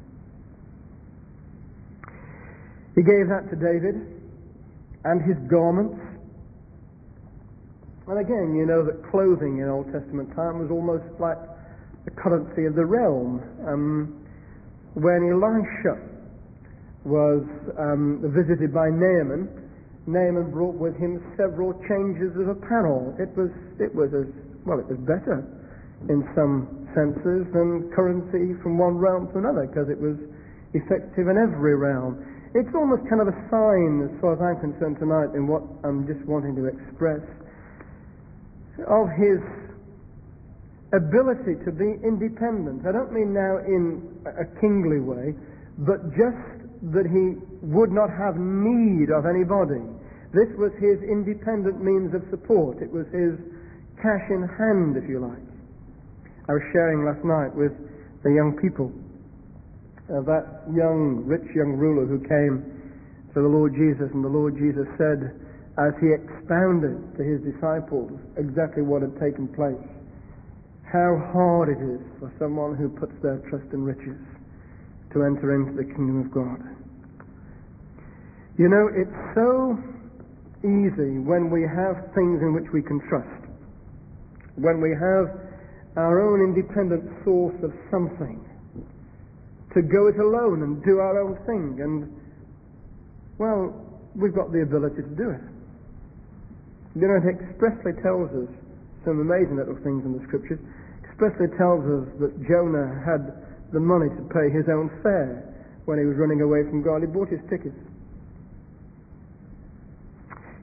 He gave that to David and his garments. And again, you know that clothing in Old Testament time was almost like the currency of the realm. When Elisha was visited by Naaman brought with him several changes of apparel. It was better in some senses than currency from one realm to another, because it was effective in every realm. It's almost kind of a sign, as far as I'm concerned tonight, in what I'm just wanting to express, of his ability to be independent. I don't mean now in a kingly way, but just that he would not have need of anybody. This was his independent means of support. It was his cash in hand, if you like. I was sharing last night with the young people that rich young ruler who came to the Lord Jesus, and the Lord Jesus said, as He expounded to His disciples exactly what had taken place, how hard it is for someone who puts their trust in riches to enter into the kingdom of God. You know, it's so easy when we have things in which we can trust, when we have our own independent source of something, to go it alone and do our own thing. And, well, we've got the ability to do it. You know, it expressly tells us some amazing little things in the Scriptures. It expressly tells us that Jonah had the money to pay his own fare when he was running away from God. He bought his tickets.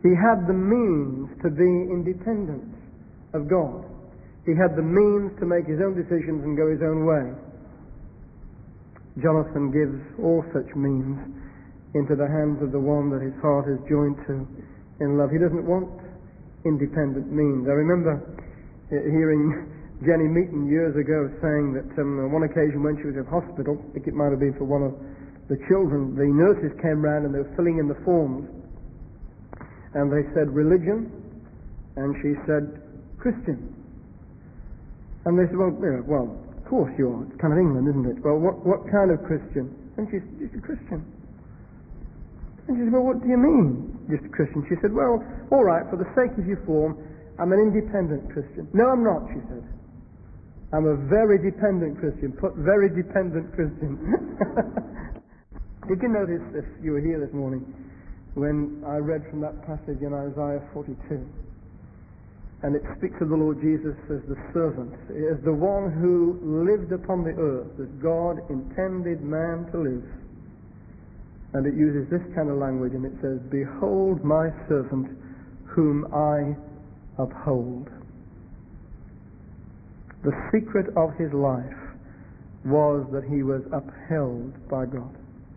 He had the means to be independent of God. He had the means to make his own decisions and go his own way. Jonathan gives all such means into the hands of the one that his heart is joined to in love. He doesn't want independent means. I remember hearing Jenny Meaton years ago saying that on one occasion when she was in hospital, I think it might have been for one of the children, the nurses came round and they were filling in the forms, and they said religion, and she said Christian. And they said, well, of course you're, it's kind of England, isn't it? Well, what kind of Christian? And she said, just a Christian. And she said, well, what do you mean, just a Christian? She said, well, all right, for the sake of your form, I'm an independent Christian. No, I'm not, she said. I'm a very dependent Christian. Put very dependent Christian. Did you notice, if you were here this morning, when I read from that passage in Isaiah 42, and it speaks of the Lord Jesus as the servant, as the one who lived upon the earth, as God intended man to live. And it uses this kind of language, and it says, behold my servant whom I uphold. The secret of his life was that he was upheld by God.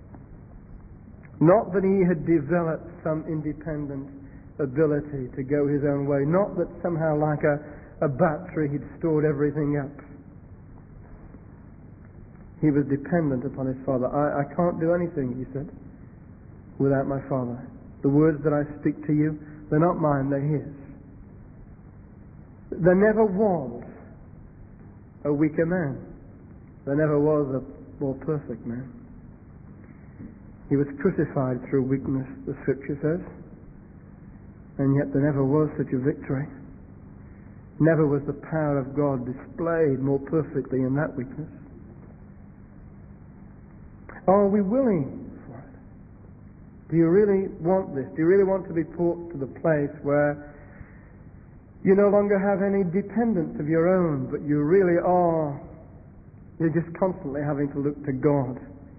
Not that he had developed some independent ability to go his own way. Not that somehow like a battery he'd stored everything up. He was dependent upon his Father. I can't do anything, he said, without my Father. The words that I speak to you, they're not mine, they're his. There never was a weaker man. There never was a more perfect man. He was crucified through weakness, the Scripture says, and yet there never was such a victory. Never was the power of God displayed more perfectly in that weakness. Are we willing for it? Do you really want this? Do you really want to be brought to the place where you no longer have any dependence of your own, but you really are, you're just constantly having to look to God?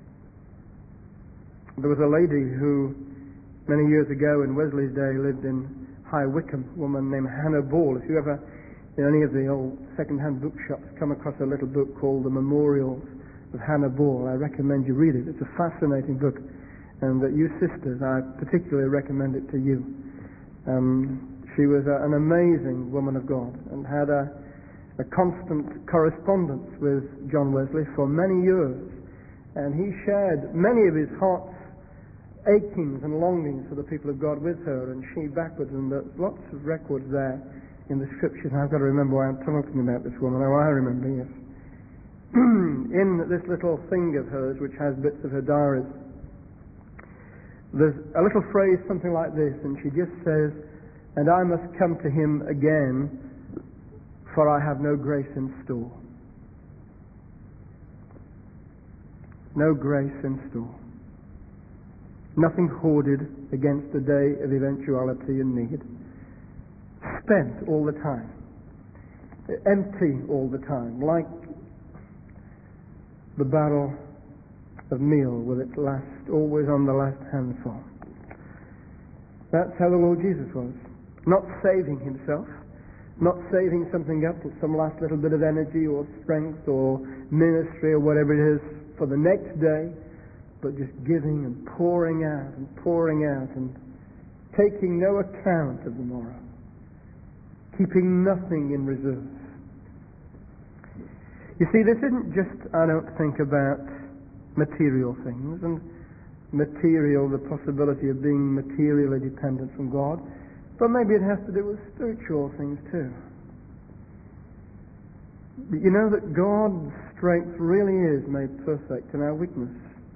There was a lady who, many years ago in Wesley's day, lived in High Wycombe, a woman named Hannah Ball. If you ever, in any of the old second-hand bookshops, come across a little book called The Memorials of Hannah Ball, I recommend you read it. It's a fascinating book, and that you sisters, I particularly recommend it to you. She was an amazing woman of God and had a constant correspondence with John Wesley for many years, and he shared many of his heart's achings and longings for the people of God with her, and she backwards, and there's lots of records there in the Scriptures. And I've got to remember why I'm talking about this woman. Oh, I remember, yes. In this little thing of hers, which has bits of her diaries, there's a little phrase, something like this, and she just says, and I must come to him again, for I have no grace in store. No grace in store. Nothing hoarded against the day of eventuality and need. Spent all the time. Empty all the time. Like the barrel of meal with its last, always on the last handful. That's how the Lord Jesus was. Not saving himself. Not saving something up with some last little bit of energy or strength or ministry or whatever it is for the next day, but just giving and pouring out and taking no account of the morrow, keeping nothing in reserve. You see, this isn't just, I don't think, about material things and the possibility of being materially dependent from God, but maybe it has to do with spiritual things too. You know that God's strength really is made perfect in our weakness.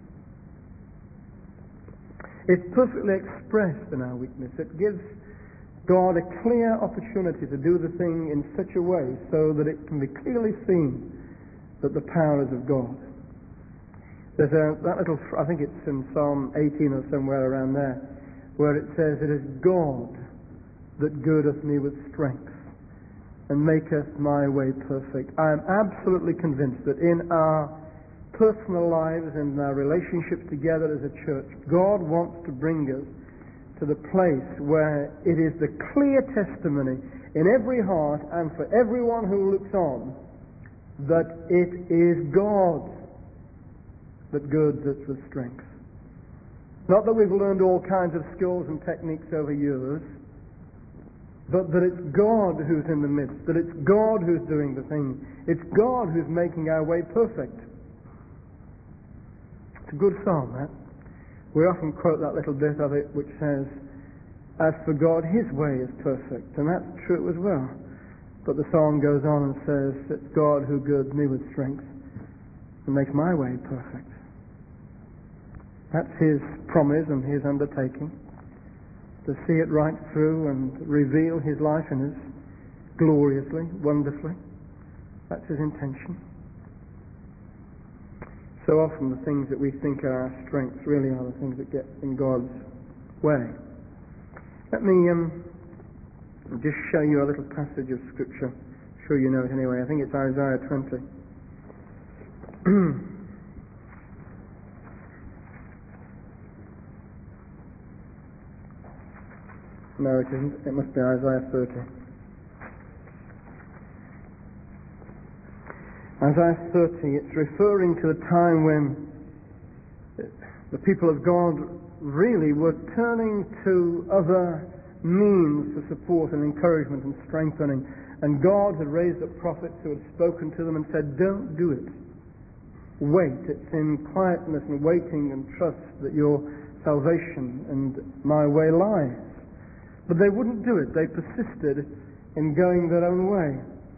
It's perfectly expressed in our weakness. It gives God a clear opportunity to do the thing in such a way so that it can be clearly seen that the power is of God. There's that little, I think it's in Psalm 18 or somewhere around there, where it says, it is God that girdeth me with strength and maketh my way perfect. I am absolutely convinced that in our personal lives and our relationships together as a church, God wants to bring us to the place where it is the clear testimony in every heart and for everyone who looks on that it is God that girds us with strength. Not that we've learned all kinds of skills and techniques over years, but that it's God who's in the midst, that it's God who's doing the thing. It's God who's making our way perfect. It's a good psalm, that. We often quote that little bit of it which says, "As for God, His way is perfect," and that's true as well. But the psalm goes on and says, "It's God who girds me with strength and makes my way perfect." That's His promise and His undertaking, to see it right through and reveal His life in us gloriously, wonderfully. That's His intention. So often the things that we think are our strengths really are the things that get in God's way. Let me just show you a little passage of Scripture. I'm sure you know it anyway. I think it's Isaiah 20. No, it isn't. It must be Isaiah 30. Isaiah 30, it's referring to a time when the people of God really were turning to other means for support and encouragement and strengthening. And God had raised up prophets who had spoken to them and said, "Don't do it. Wait. It's in quietness and waiting and trust that your salvation and my way lies." But they wouldn't do it. They persisted in going their own way.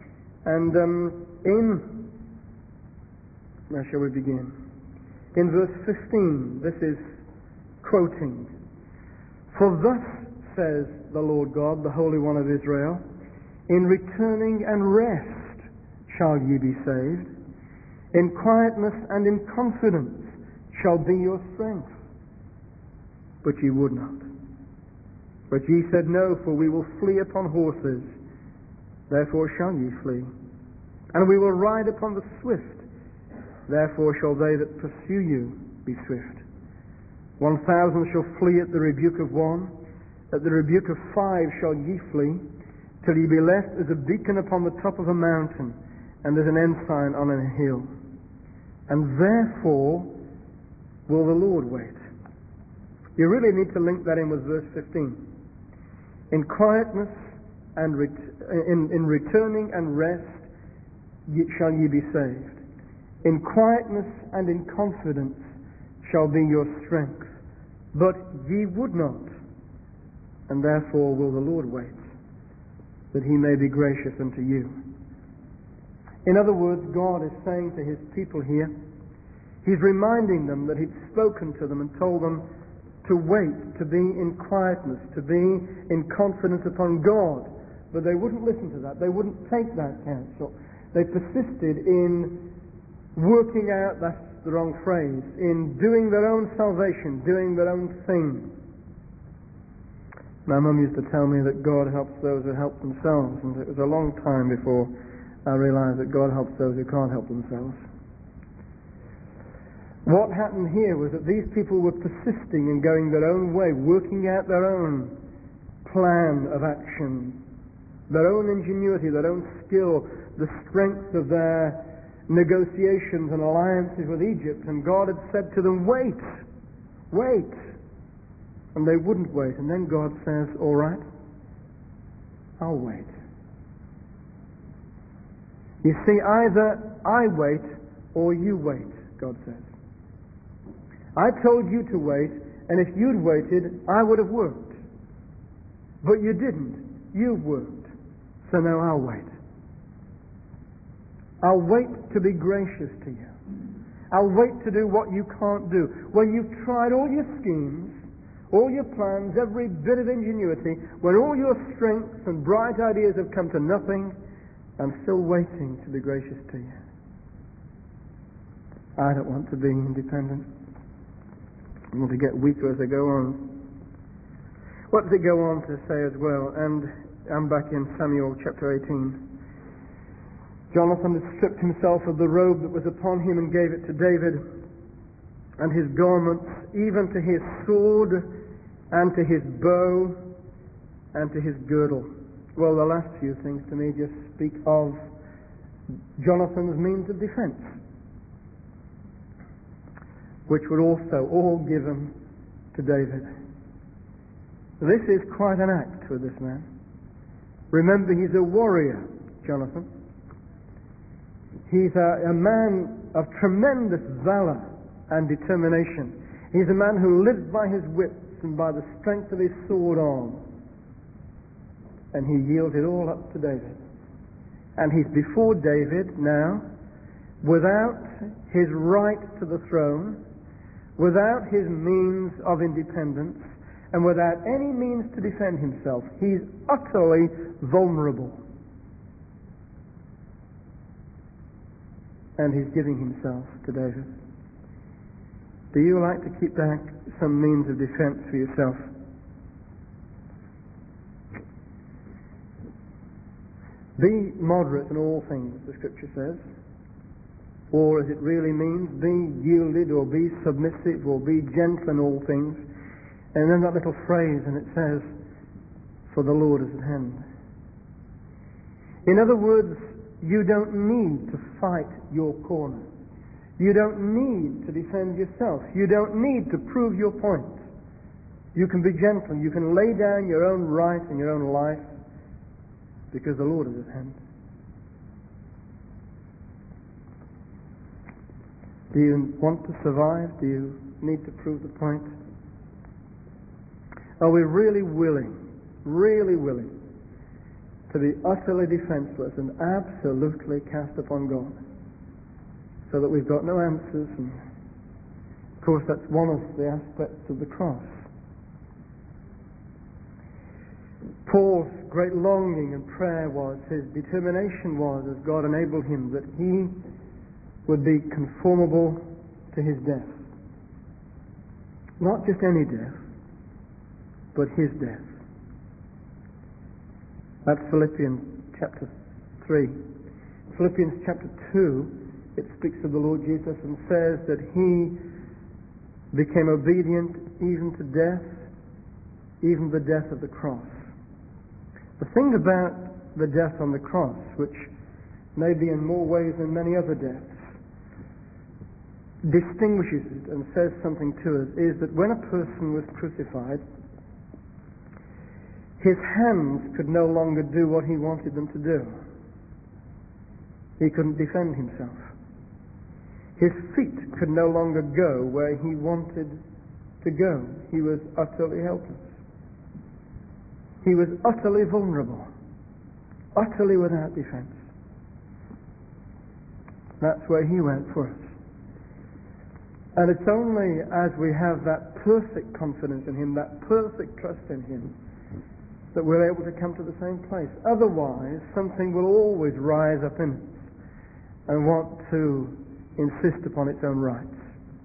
And where shall we begin? In verse 15, this is quoting, "For thus says the Lord God, the Holy One of Israel, in returning and rest shall ye be saved. In quietness and in confidence shall be your strength. But ye would not. But ye said, No, for we will flee upon horses. Therefore shall ye flee. And we will ride upon the swift. Therefore shall they that pursue you be swift. 1,000 shall flee at the rebuke of one. At the rebuke of 5 shall ye flee, till ye be left as a beacon upon the top of a mountain, and as an ensign on a hill. And therefore will the Lord wait." You really need to link that in with verse 15. In quietness and in returning and rest shall ye be saved. In quietness and in confidence shall be your strength. But ye would not, and therefore will the Lord wait, that He may be gracious unto you. In other words, God is saying to His people here, He's reminding them that He'd spoken to them and told them to wait, to be in quietness, to be in confidence upon God. But they wouldn't listen to that. They wouldn't take that counsel. They persisted in working out, that's the wrong phrase, in doing their own salvation, doing their own thing. My mum used to tell me that God helps those who help themselves, and it was a long time before I realized that God helps those who can't help themselves. What happened here was that these people were persisting in going their own way, working out their own plan of action, their own ingenuity, their own skill, the strength of their negotiations and alliances with Egypt. And God had said to them, wait. And they wouldn't wait. And then God says, all right, I'll wait. You see, either I wait or you wait, God says. I told you to wait, and if you'd waited, I would have worked. But you didn't. You worked. So now I'll wait. I'll wait to be gracious to you. I'll wait to do what you can't do. When you've tried all your schemes, all your plans, every bit of ingenuity, when all your strengths and bright ideas have come to nothing, I'm still waiting to be gracious to you. I don't want to be independent. I want to get weaker as I go on. What does it go on to say as well? And I'm back in Samuel chapter 18. Jonathan had stripped himself of the robe that was upon him and gave it to David, and his garments, even to his sword, and to his bow, and to his girdle. Well, the last few things to me just speak of Jonathan's means of defense, which were also all given to David. This is quite an act with this man. Remember, he's a warrior, Jonathan. He's a man of tremendous valor and determination. He's a man who lives by his wits and by the strength of his sword arm. And he yielded all up to David. And he's before David now, without his right to the throne, without his means of independence, and without any means to defend himself. He's utterly vulnerable. And he's giving himself to David. Do you like to keep back some means of defense for yourself? Be moderate in all things, the Scripture says. Or as it really means, be yielded or be submissive or be gentle in all things. And then that little phrase, and it says, for the Lord is at hand. In other words, you don't need to fight your corner. You don't need to defend yourself. You don't need to prove your point. You can be gentle. You can lay down your own right and your own life because the Lord is at hand. Do you want to survive? Do you need to prove the point? Are we really willing to be utterly defenseless and absolutely cast upon God so that we've got no answers? And of course, that's one of the aspects of the cross. Paul's great longing and prayer was, his determination was, as God enabled him, that he would be conformable to his death. Not just any death, but his death. That's Philippians chapter 3. Philippians chapter 2, it speaks of the Lord Jesus and says that he became obedient even to death, even the death of the cross. The thing about the death on the cross, which may be in more ways than many other deaths, distinguishes it and says something to us, is that when a person was crucified, his hands could no longer do what he wanted them to do. He couldn't defend himself. His feet could no longer go where he wanted to go. He was utterly helpless. He was utterly vulnerable, utterly without defense. That's where he went for us. And it's only as we have that perfect confidence in him, that perfect trust in him, that we're able to come to the same place. Otherwise, something will always rise up in us and want to insist upon its own rights.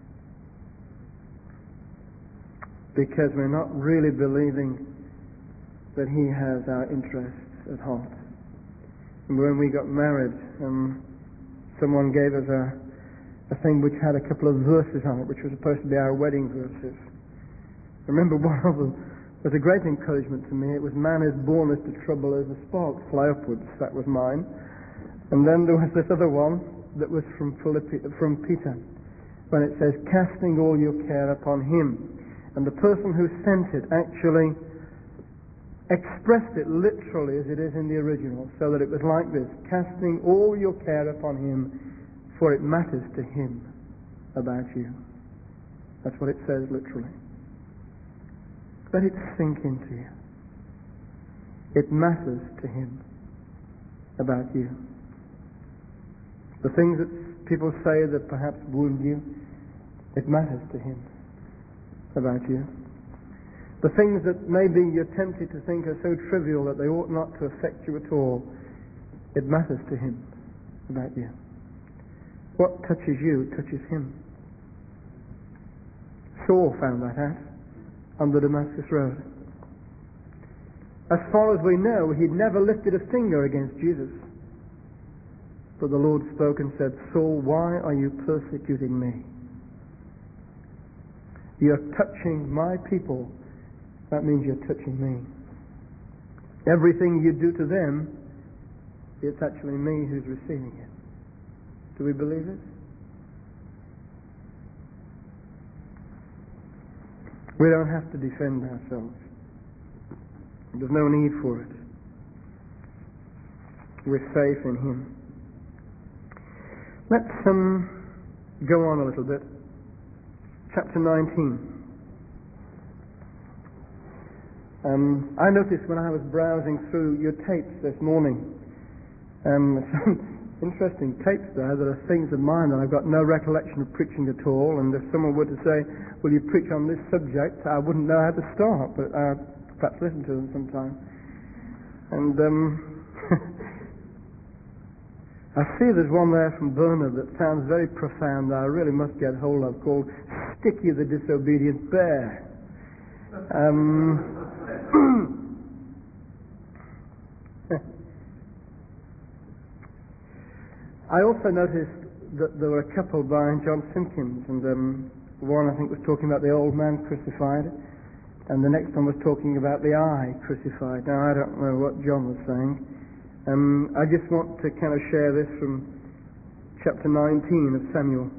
Because we're not really believing that he has our interests at heart. And when we got married, someone gave us a thing which had a couple of verses on it, which was supposed to be our wedding verses. I remember one of them was a great encouragement to me. It was, man is born as to trouble as the sparks fly upwards. That was mine. And then there was this other one that was from Peter, when it says, casting all your care upon him. And the person who sent it actually expressed it literally as it is in the original, so that it was like this: casting all your care upon him, for it matters to him about you. That's what it says literally. Let it sink into you. It matters to him about you. The things that people say that perhaps wound you, it matters to him about you. The things that maybe you're tempted to think are so trivial that they ought not to affect you at all, it matters to him about you. What touches you touches him. Saul found that out on the Damascus Road. As far as we know, he'd never lifted a finger against Jesus. But the Lord spoke and said, Saul, why are you persecuting me? You're touching my people that means you're touching me. Everything you do to them, it's actually me who's receiving it. Do we believe it? We don't have to defend ourselves. There's no need for it. We're safe in Him. Let's go on a little bit. Chapter 19. I noticed when I was browsing through your tapes this morning, some interesting tapes there that are things of mine that I've got no recollection of preaching at all, and if someone were to say, will you preach on this subject, I wouldn't know how to start, but I'd perhaps listen to them sometime. And I see there's one there from Bernard that sounds very profound that I really must get hold of, called Sticky the Disobedient Bear. I also noticed that there were a couple by John Simpkins, and one I think was talking about the old man crucified, and the next one was talking about the I crucified. Now I don't know what John was saying. I just want to kind of share this from chapter 19 of Samuel.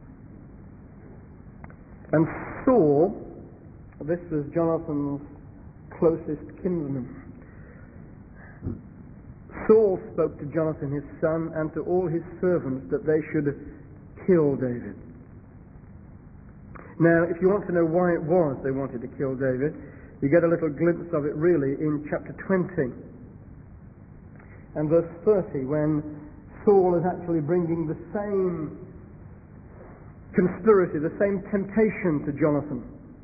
And Saul, this was Jonathan's closest kinsman. Saul spoke to Jonathan his son and to all his servants that they should kill David. Now, if you want to know why it was they wanted to kill David, you get a little glimpse of it really in chapter 20 and verse 30, when Saul is actually bringing the same conspiracy, the same temptation to Jonathan.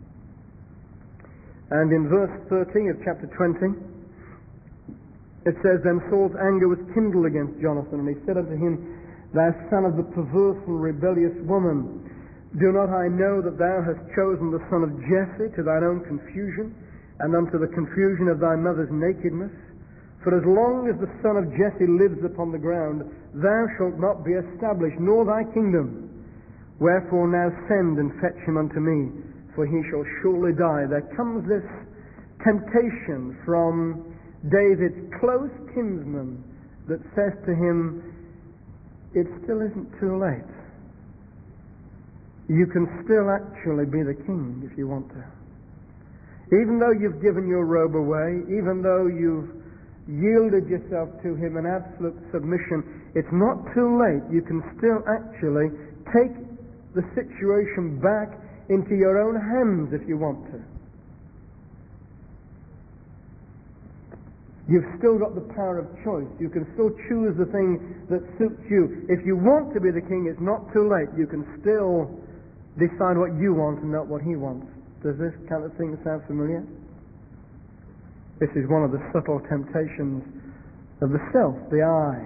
And in verse 30 of chapter 20, it says, Then Saul's anger was kindled against Jonathan, and he said unto him, Thou son of the perverse and rebellious woman, do not I know that thou hast chosen the son of Jesse to thine own confusion, and unto the confusion of thy mother's nakedness? For as long as the son of Jesse lives upon the ground, thou shalt not be established, nor thy kingdom. Wherefore now send and fetch him unto me, for he shall surely die. There comes this temptation from David's close kinsman that says to him, it still isn't too late. You can still actually be the king if you want to. Even though you've given your robe away, even though you've yielded yourself to him in absolute submission, it's not too late. You can still actually take the situation back into your own hands if you want to. You've still got the power of choice. You can still choose the thing that suits you. If you want to be the king, it's not too late. You can still decide what you want and not what he wants. Does this kind of thing sound familiar? This is one of the subtle temptations of the self, the I.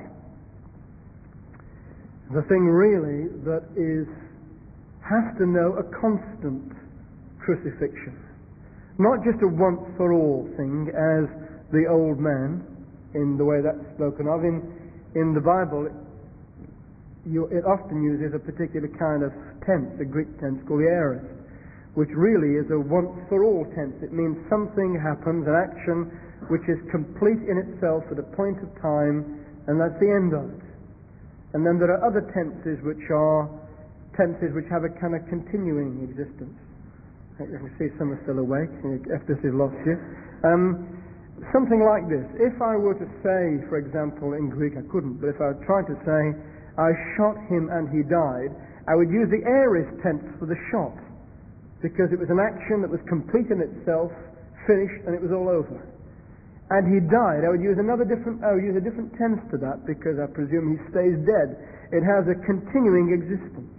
The thing really that has to know a constant crucifixion. Not just a once-for-all thing as the old man, in the way that's spoken of. In the Bible, it often uses a particular kind of tense, a Greek tense called the aorist, which really is a once-for-all tense. It means something happens, an action which is complete in itself at a point of time, and that's the end of it. And then there are other tenses which are tenses which have a kind of continuing existence. I can see some are still awake, if this has lost you. Something like this. If I were to say, for example, in Greek, I couldn't, but if I tried to say, I shot him and he died, I would use the aorist tense for the shot, because it was an action that was complete in itself, finished, and it was all over. And he died, I would use a different tense to that, because I presume he stays dead. It has a continuing existence.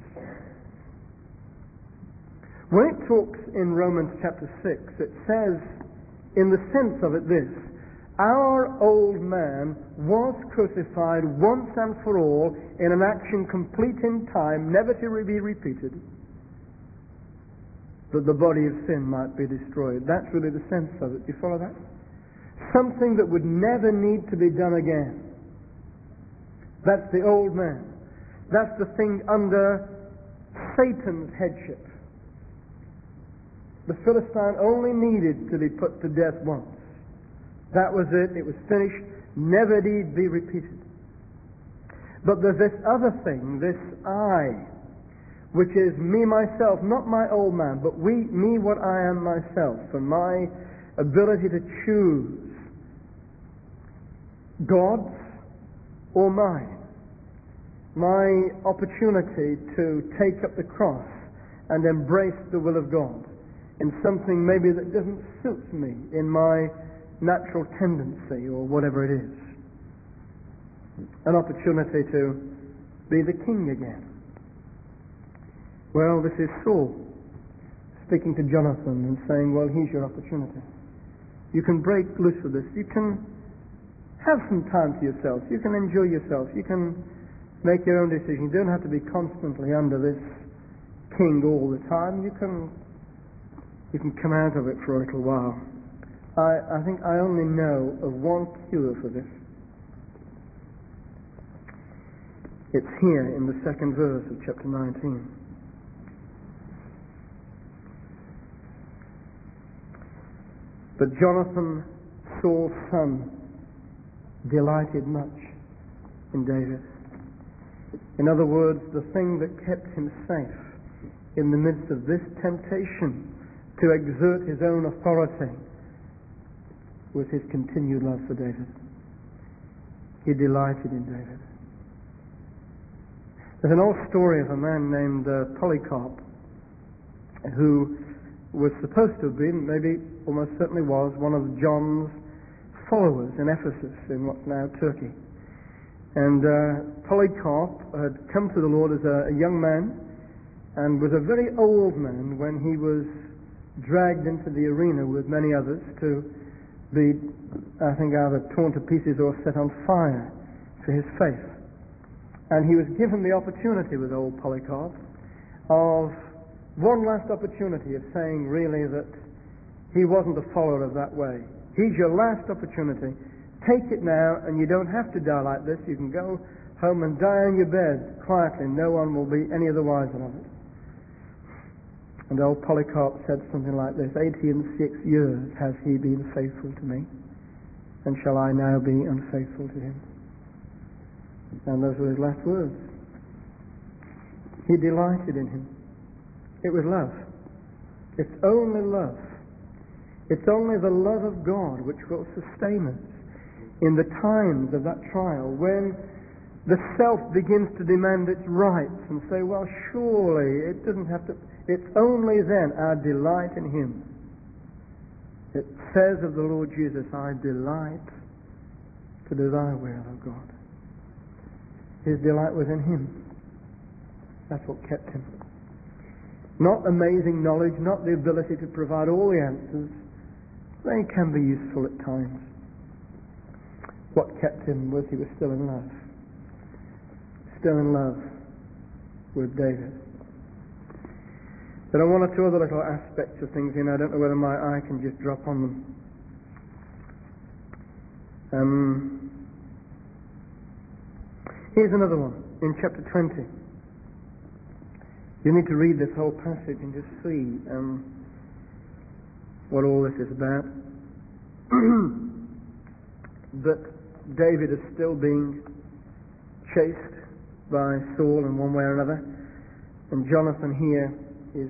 When it talks in Romans chapter 6, it says, in the sense of it this, our old man was crucified once and for all in an action complete in time, never to be repeated, that the body of sin might be destroyed. That's really the sense of it. Do you follow that? Something that would never need to be done again. That's the old man. That's the thing under Satan's headship. The Philistine only needed to be put to death once. That was it. It was finished. Never need be repeated. But there's this other thing, this I, which is me, myself, not my old man, but me, what I am myself, and my ability to choose God's or mine. My opportunity to take up the cross and embrace the will of God in something maybe that doesn't suit me in my natural tendency or whatever it is. An opportunity to be the king again. Well, this is Saul speaking to Jonathan and saying, well, here's your opportunity. You can break loose of this. You can have some time to yourself. You can enjoy yourself. You can make your own decisions. You don't have to be constantly under this king all the time. You can come out of it for a little while. I think I only know of one cure for this. It's here in the second verse of chapter 19. But Jonathan, Saul's son, delighted much in David. In other words, the thing that kept him safe in the midst of this temptation to exert his own authority was his continued love for David. He delighted in David. There's an old story of a man named Polycarp who was supposed to have been, maybe almost certainly was, one of John's followers in Ephesus, in what's now Turkey. And Polycarp had come to the Lord as a young man and was a very old man when he was dragged into the arena with many others to be, I think, either torn to pieces or set on fire for his faith. And he was given the opportunity with old Polycarp of one last opportunity of saying really that he wasn't a follower of that way. Here's your last opportunity. Take it now, and you don't have to die like this. You can go home and die on your bed quietly. No one will be any the wiser of it. And old Polycarp said something like this: 86 years has he been faithful to me, and shall I now be unfaithful to him? And those were his last words. He delighted in him. It was love. It's only love. It's only the love of God which will sustain us in the times of that trial, when the self begins to demand its rights and say, well, surely it doesn't have to. It's only then our delight in him. It says of the Lord Jesus, I delight to do thy will, O God. His delight was in him. That's what kept him. Not amazing knowledge, not the ability to provide all the answers. They can be useful at times. What kept him was he was still in love. Still in love with David. There are one or two other little aspects of things in. I don't know whether my eye can just drop on them. Here's another one in chapter 20. You need to read this whole passage and just see what all this is about. But David is still being chased by Saul in one way or another, and Jonathan here is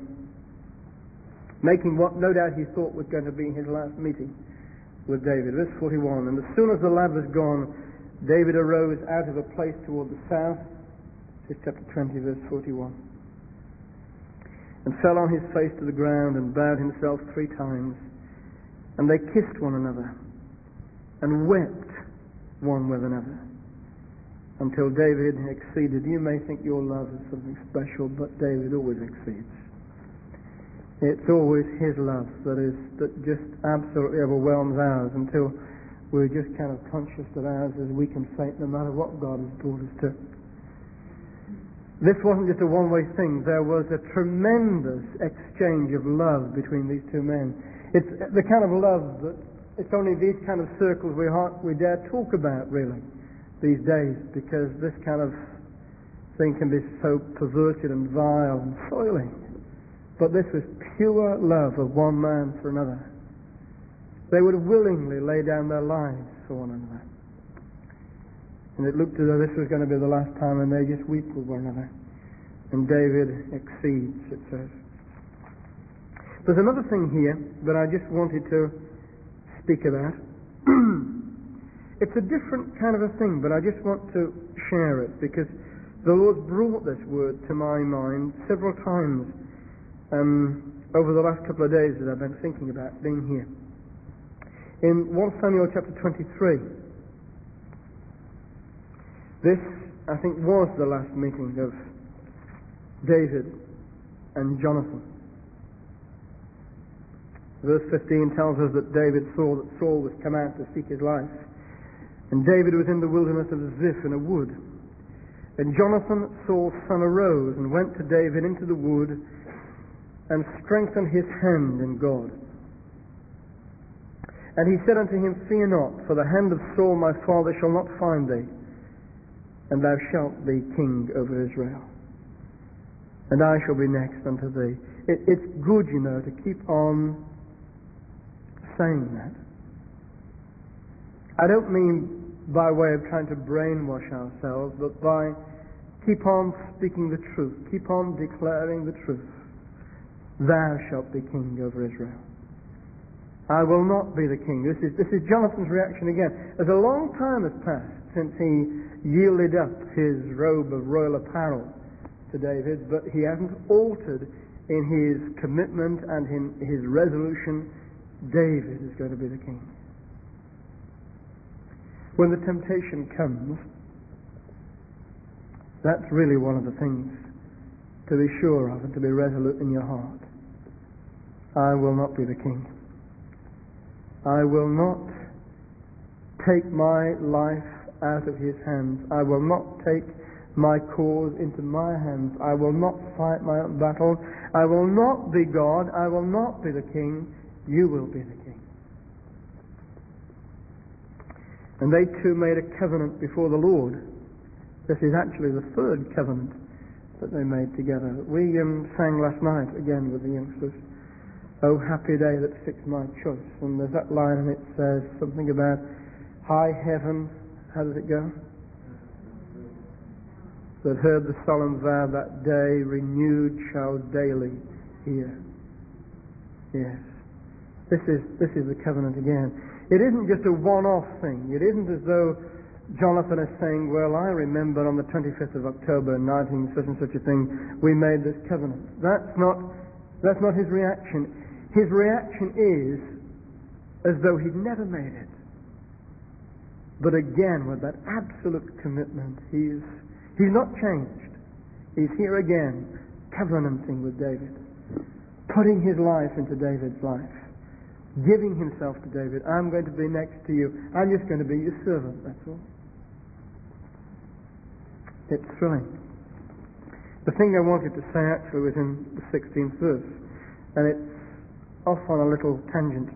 making what no doubt he thought was going to be his last meeting with David. Verse 41, and as soon as the lad was gone, David arose out of a place toward the south, this is chapter 20, verse 41, and fell on his face to the ground and bowed himself 3 times. And they kissed one another and wept one with another until David exceeded. You may think your love is something special, but David always exceeds. It's always his love that just absolutely overwhelms ours until we're just kind of conscious that ours is weak and faint no matter what God has brought us to. This wasn't just a one-way thing. There was a tremendous exchange of love between these two men. It's the kind of love that it's only these kind of circles we dare talk about, really, these days, because this kind of thing can be so perverted and vile and soiling. but this was pure love of one man for another. They would willingly lay down their lives for one another. And it looked as though this was going to be the last time, and they just weep with one another. And David exceeds, it says. There's another thing here that I just wanted to speak about. It's a different kind of a thing, but I just want to share it because the Lord brought this word to my mind several times over the last couple of days that I've been thinking about being here. In 1 Samuel chapter 23, this, I think, was the last meeting of David and Jonathan. Verse 15 tells us that David saw that Saul was come out to seek his life. And David was in the wilderness of Ziph in a wood. And Jonathan, Saul's son, arose and went to David into the wood and strengthened his hand in God. And he said unto him, Fear not, for the hand of Saul my father shall not find thee, and thou shalt be king over Israel. And I shall be next unto thee. It's good, to keep on saying that. I don't mean by way of trying to brainwash ourselves, but by keep on speaking the truth, keep on declaring the truth. Thou shalt be king over Israel. I will not be the king. This is Jonathan's reaction again. As a long time has passed since he yielded up his robe of royal apparel to David, but he hasn't altered in his commitment and in his resolution. David is going to be the king. When the temptation comes, that's really one of the things to be sure of and to be resolute in your heart. I will not be the king. I will not take my life out of his hands. I will not take my cause into my hands. I will not fight my own battles. I will not be God. I will not be the king. You will be the king. And they two made a covenant before the Lord. This is actually the third covenant that they made together. We sang last night again with the youngsters, Oh, happy day that fixed my choice. And there's that line and it says something about high heaven, how does it go? That heard the solemn vow that day, renewed shall daily hear. Yes. This is the covenant again. It isn't just a one-off thing. It isn't as though Jonathan is saying, well, I remember on the 25th of October 19 such and such a thing, we made this covenant. That's not his reaction. His reaction is as though he'd never made it. But again, with that absolute commitment, he's not changed. He's here again, covenanting with David, putting his life into David's life, giving himself to David. I'm going to be next to you. I'm just going to be your servant, that's all. It's thrilling. The thing I wanted to say actually was in the 16th verse, and it's off on a little tangent.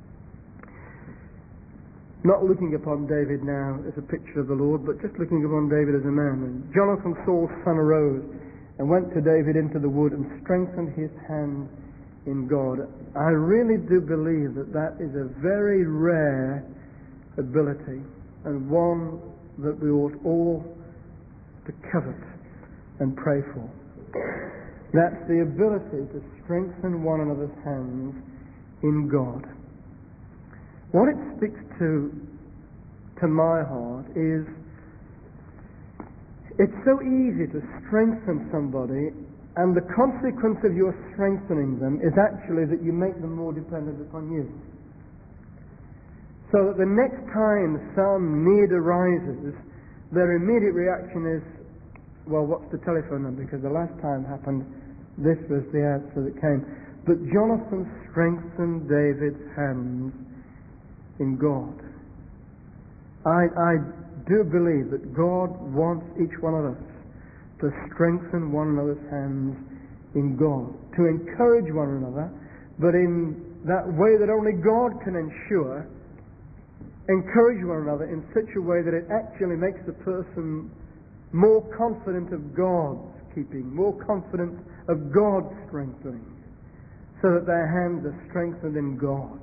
Not looking upon David now as a picture of the Lord, but just looking upon David as a man. And Jonathan, Saul's son, arose and went to David into the wood and strengthened his hand in God. I really do believe that is a very rare ability and one that we ought all to covet and pray for. That's the ability to strengthen one another's hands in God. What it speaks to my heart is it's so easy to strengthen somebody, and the consequence of your strengthening them is actually that you make them more dependent upon you. So that the next time some need arises, their immediate reaction is, well, what's the telephone number? Because the last time happened, this was the answer that came. But Jonathan strengthened David's hands in God. I do believe that God wants each one of us to strengthen one another's hands in God, to encourage one another, but in that way that only God can ensure, encourage one another in such a way that it actually makes the person more confident of God's keeping, more confident of God's strengthening. so that their hands are strengthened in God.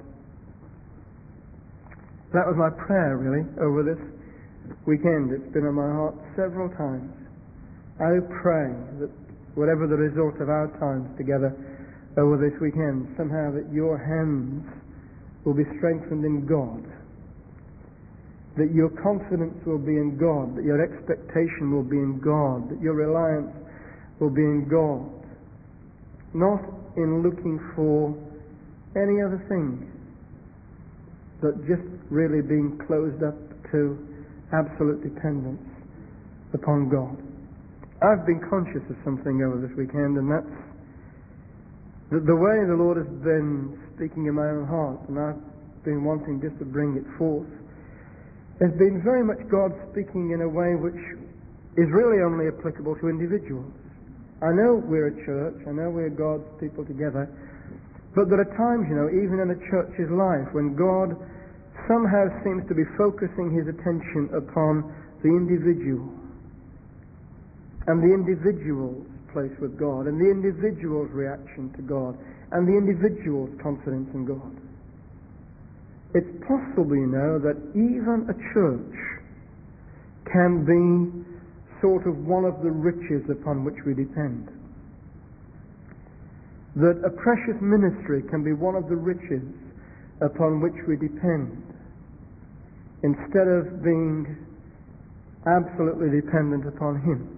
That was my prayer, really, over this weekend. It's been on my heart several times. I pray that whatever the result of our times together over this weekend, somehow that your hands will be strengthened in God, that your confidence will be in God, that your expectation will be in God, that your reliance will be in God, not in looking for any other thing, but just really being closed up to absolute dependence upon God. I've been conscious of something over this weekend, and that's the way the Lord has been speaking in my own heart, and I've been wanting just to bring it forth. Has been very much God speaking in a way which is really only applicable to individuals. I know we're a church, I know we're God's people together, but there are times, even in a church's life, when God somehow seems to be focusing his attention upon the individual, and the individual's place with God, and the individual's reaction to God, and the individual's confidence in God. It's possible, that even a church can be sort of one of the riches upon which we depend. That a precious ministry can be one of the riches upon which we depend, instead of being absolutely dependent upon Him.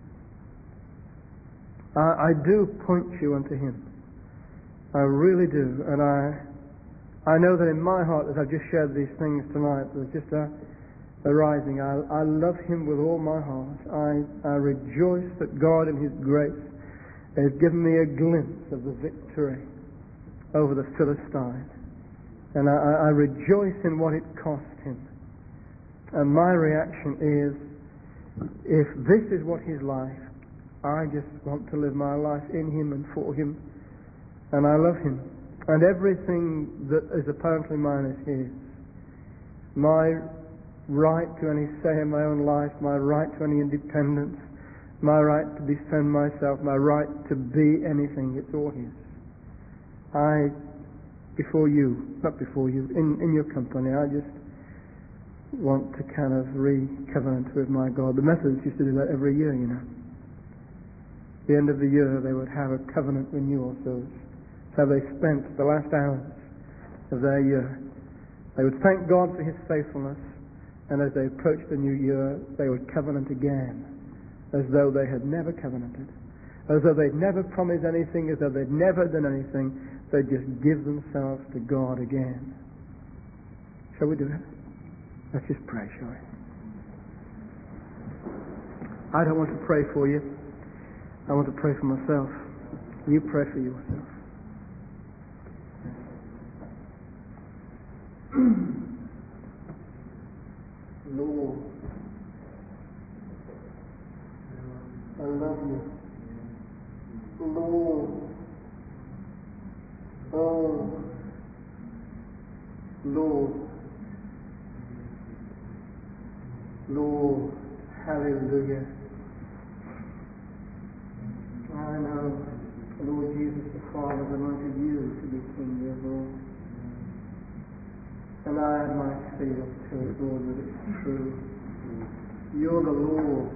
I do point you unto Him. I really do. And I know that in my heart, as I've just shared these things tonight, there's just a rising. I love Him with all my heart. I rejoice that God in His grace has given me a glimpse of the victory over the Philistine. And I rejoice in what it cost Him. And my reaction is, if this is what His life, I just want to live my life in Him and for Him. And I love Him. And everything that is apparently mine is His. My right to any say in my own life, my right to any independence, my right to defend myself, my right to be anything, it's all His. In your company, I just want to kind of re-covenant with my God. The Methodists used to do that every year, At the end of the year, they would have a covenant renewal service. So they spent the last hours of their year. They would thank God for His faithfulness, and as they approached the new year, they would covenant again, as though they had never covenanted, as though they'd never promised anything, as though they'd never done anything. They'd just give themselves to God again. Shall we do that? Let's just pray, shall we? I don't want to pray for you. I want to pray for myself. You pray for yourself. Lord, I love you. Lord, oh, Lord, hallelujah. I know, Lord Jesus the Father anointed you to be King, dear Lord. And I have my feel to it, Lord, that it's true. You're the Lord.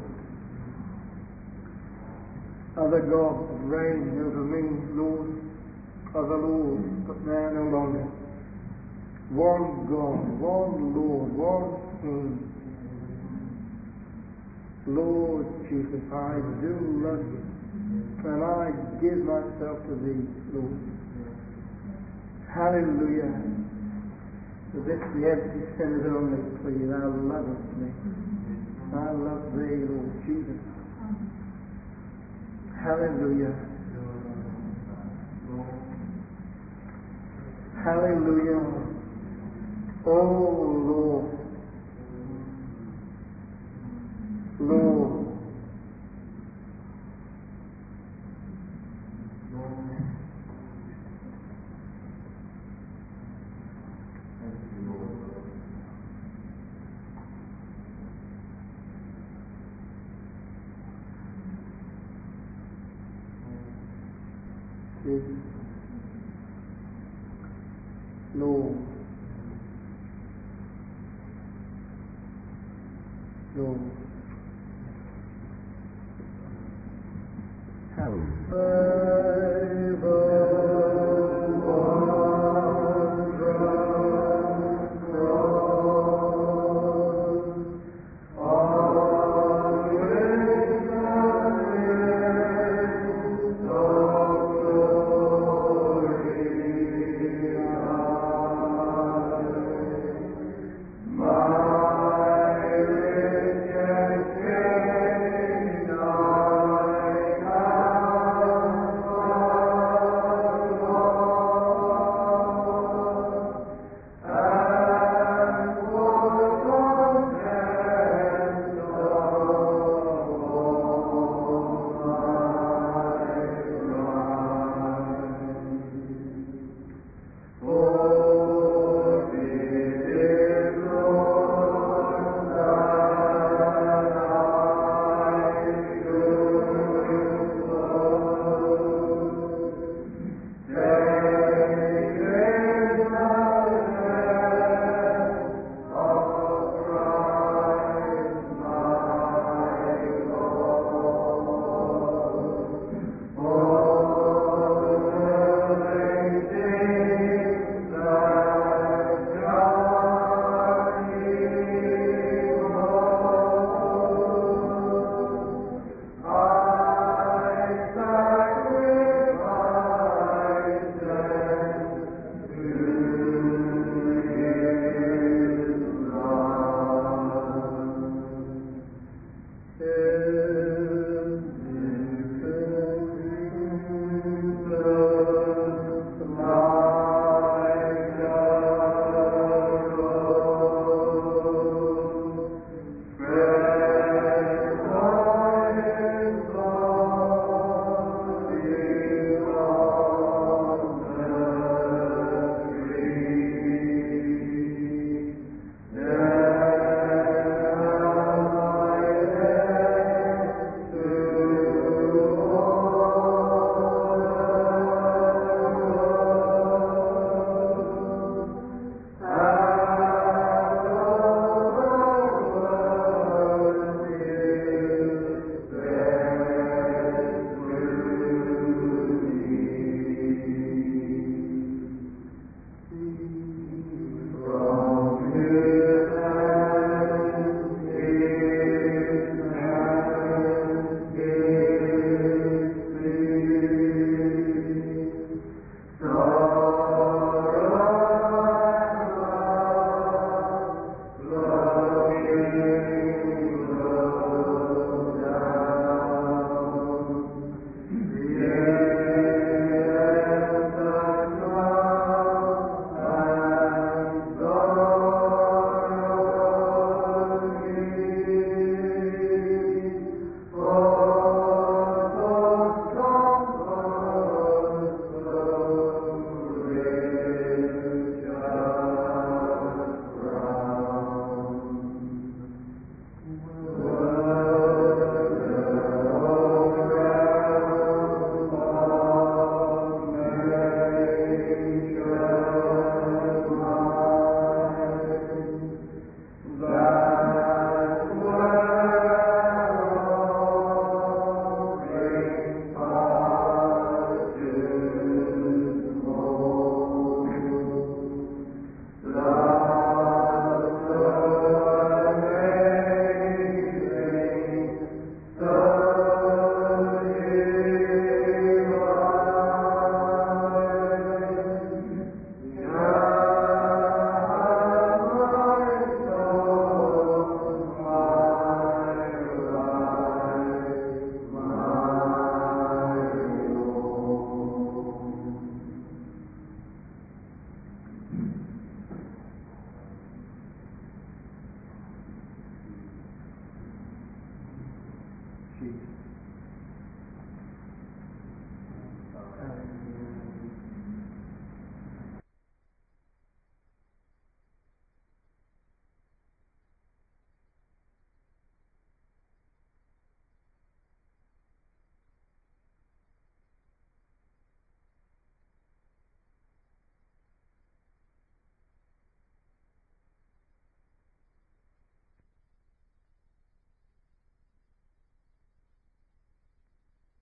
Other gods reign over me, Lord, other lords, but now no longer. One God, one Lord, one King. Lord Jesus, I do love you, and I give myself to thee, Lord. Hallelujah. For this the empty sinner's only plea, thou lovest me. I love thee, Lord Jesus. Hallelujah. Hallelujah. Oh Lord. Lord. Lord. Lord. Jesus.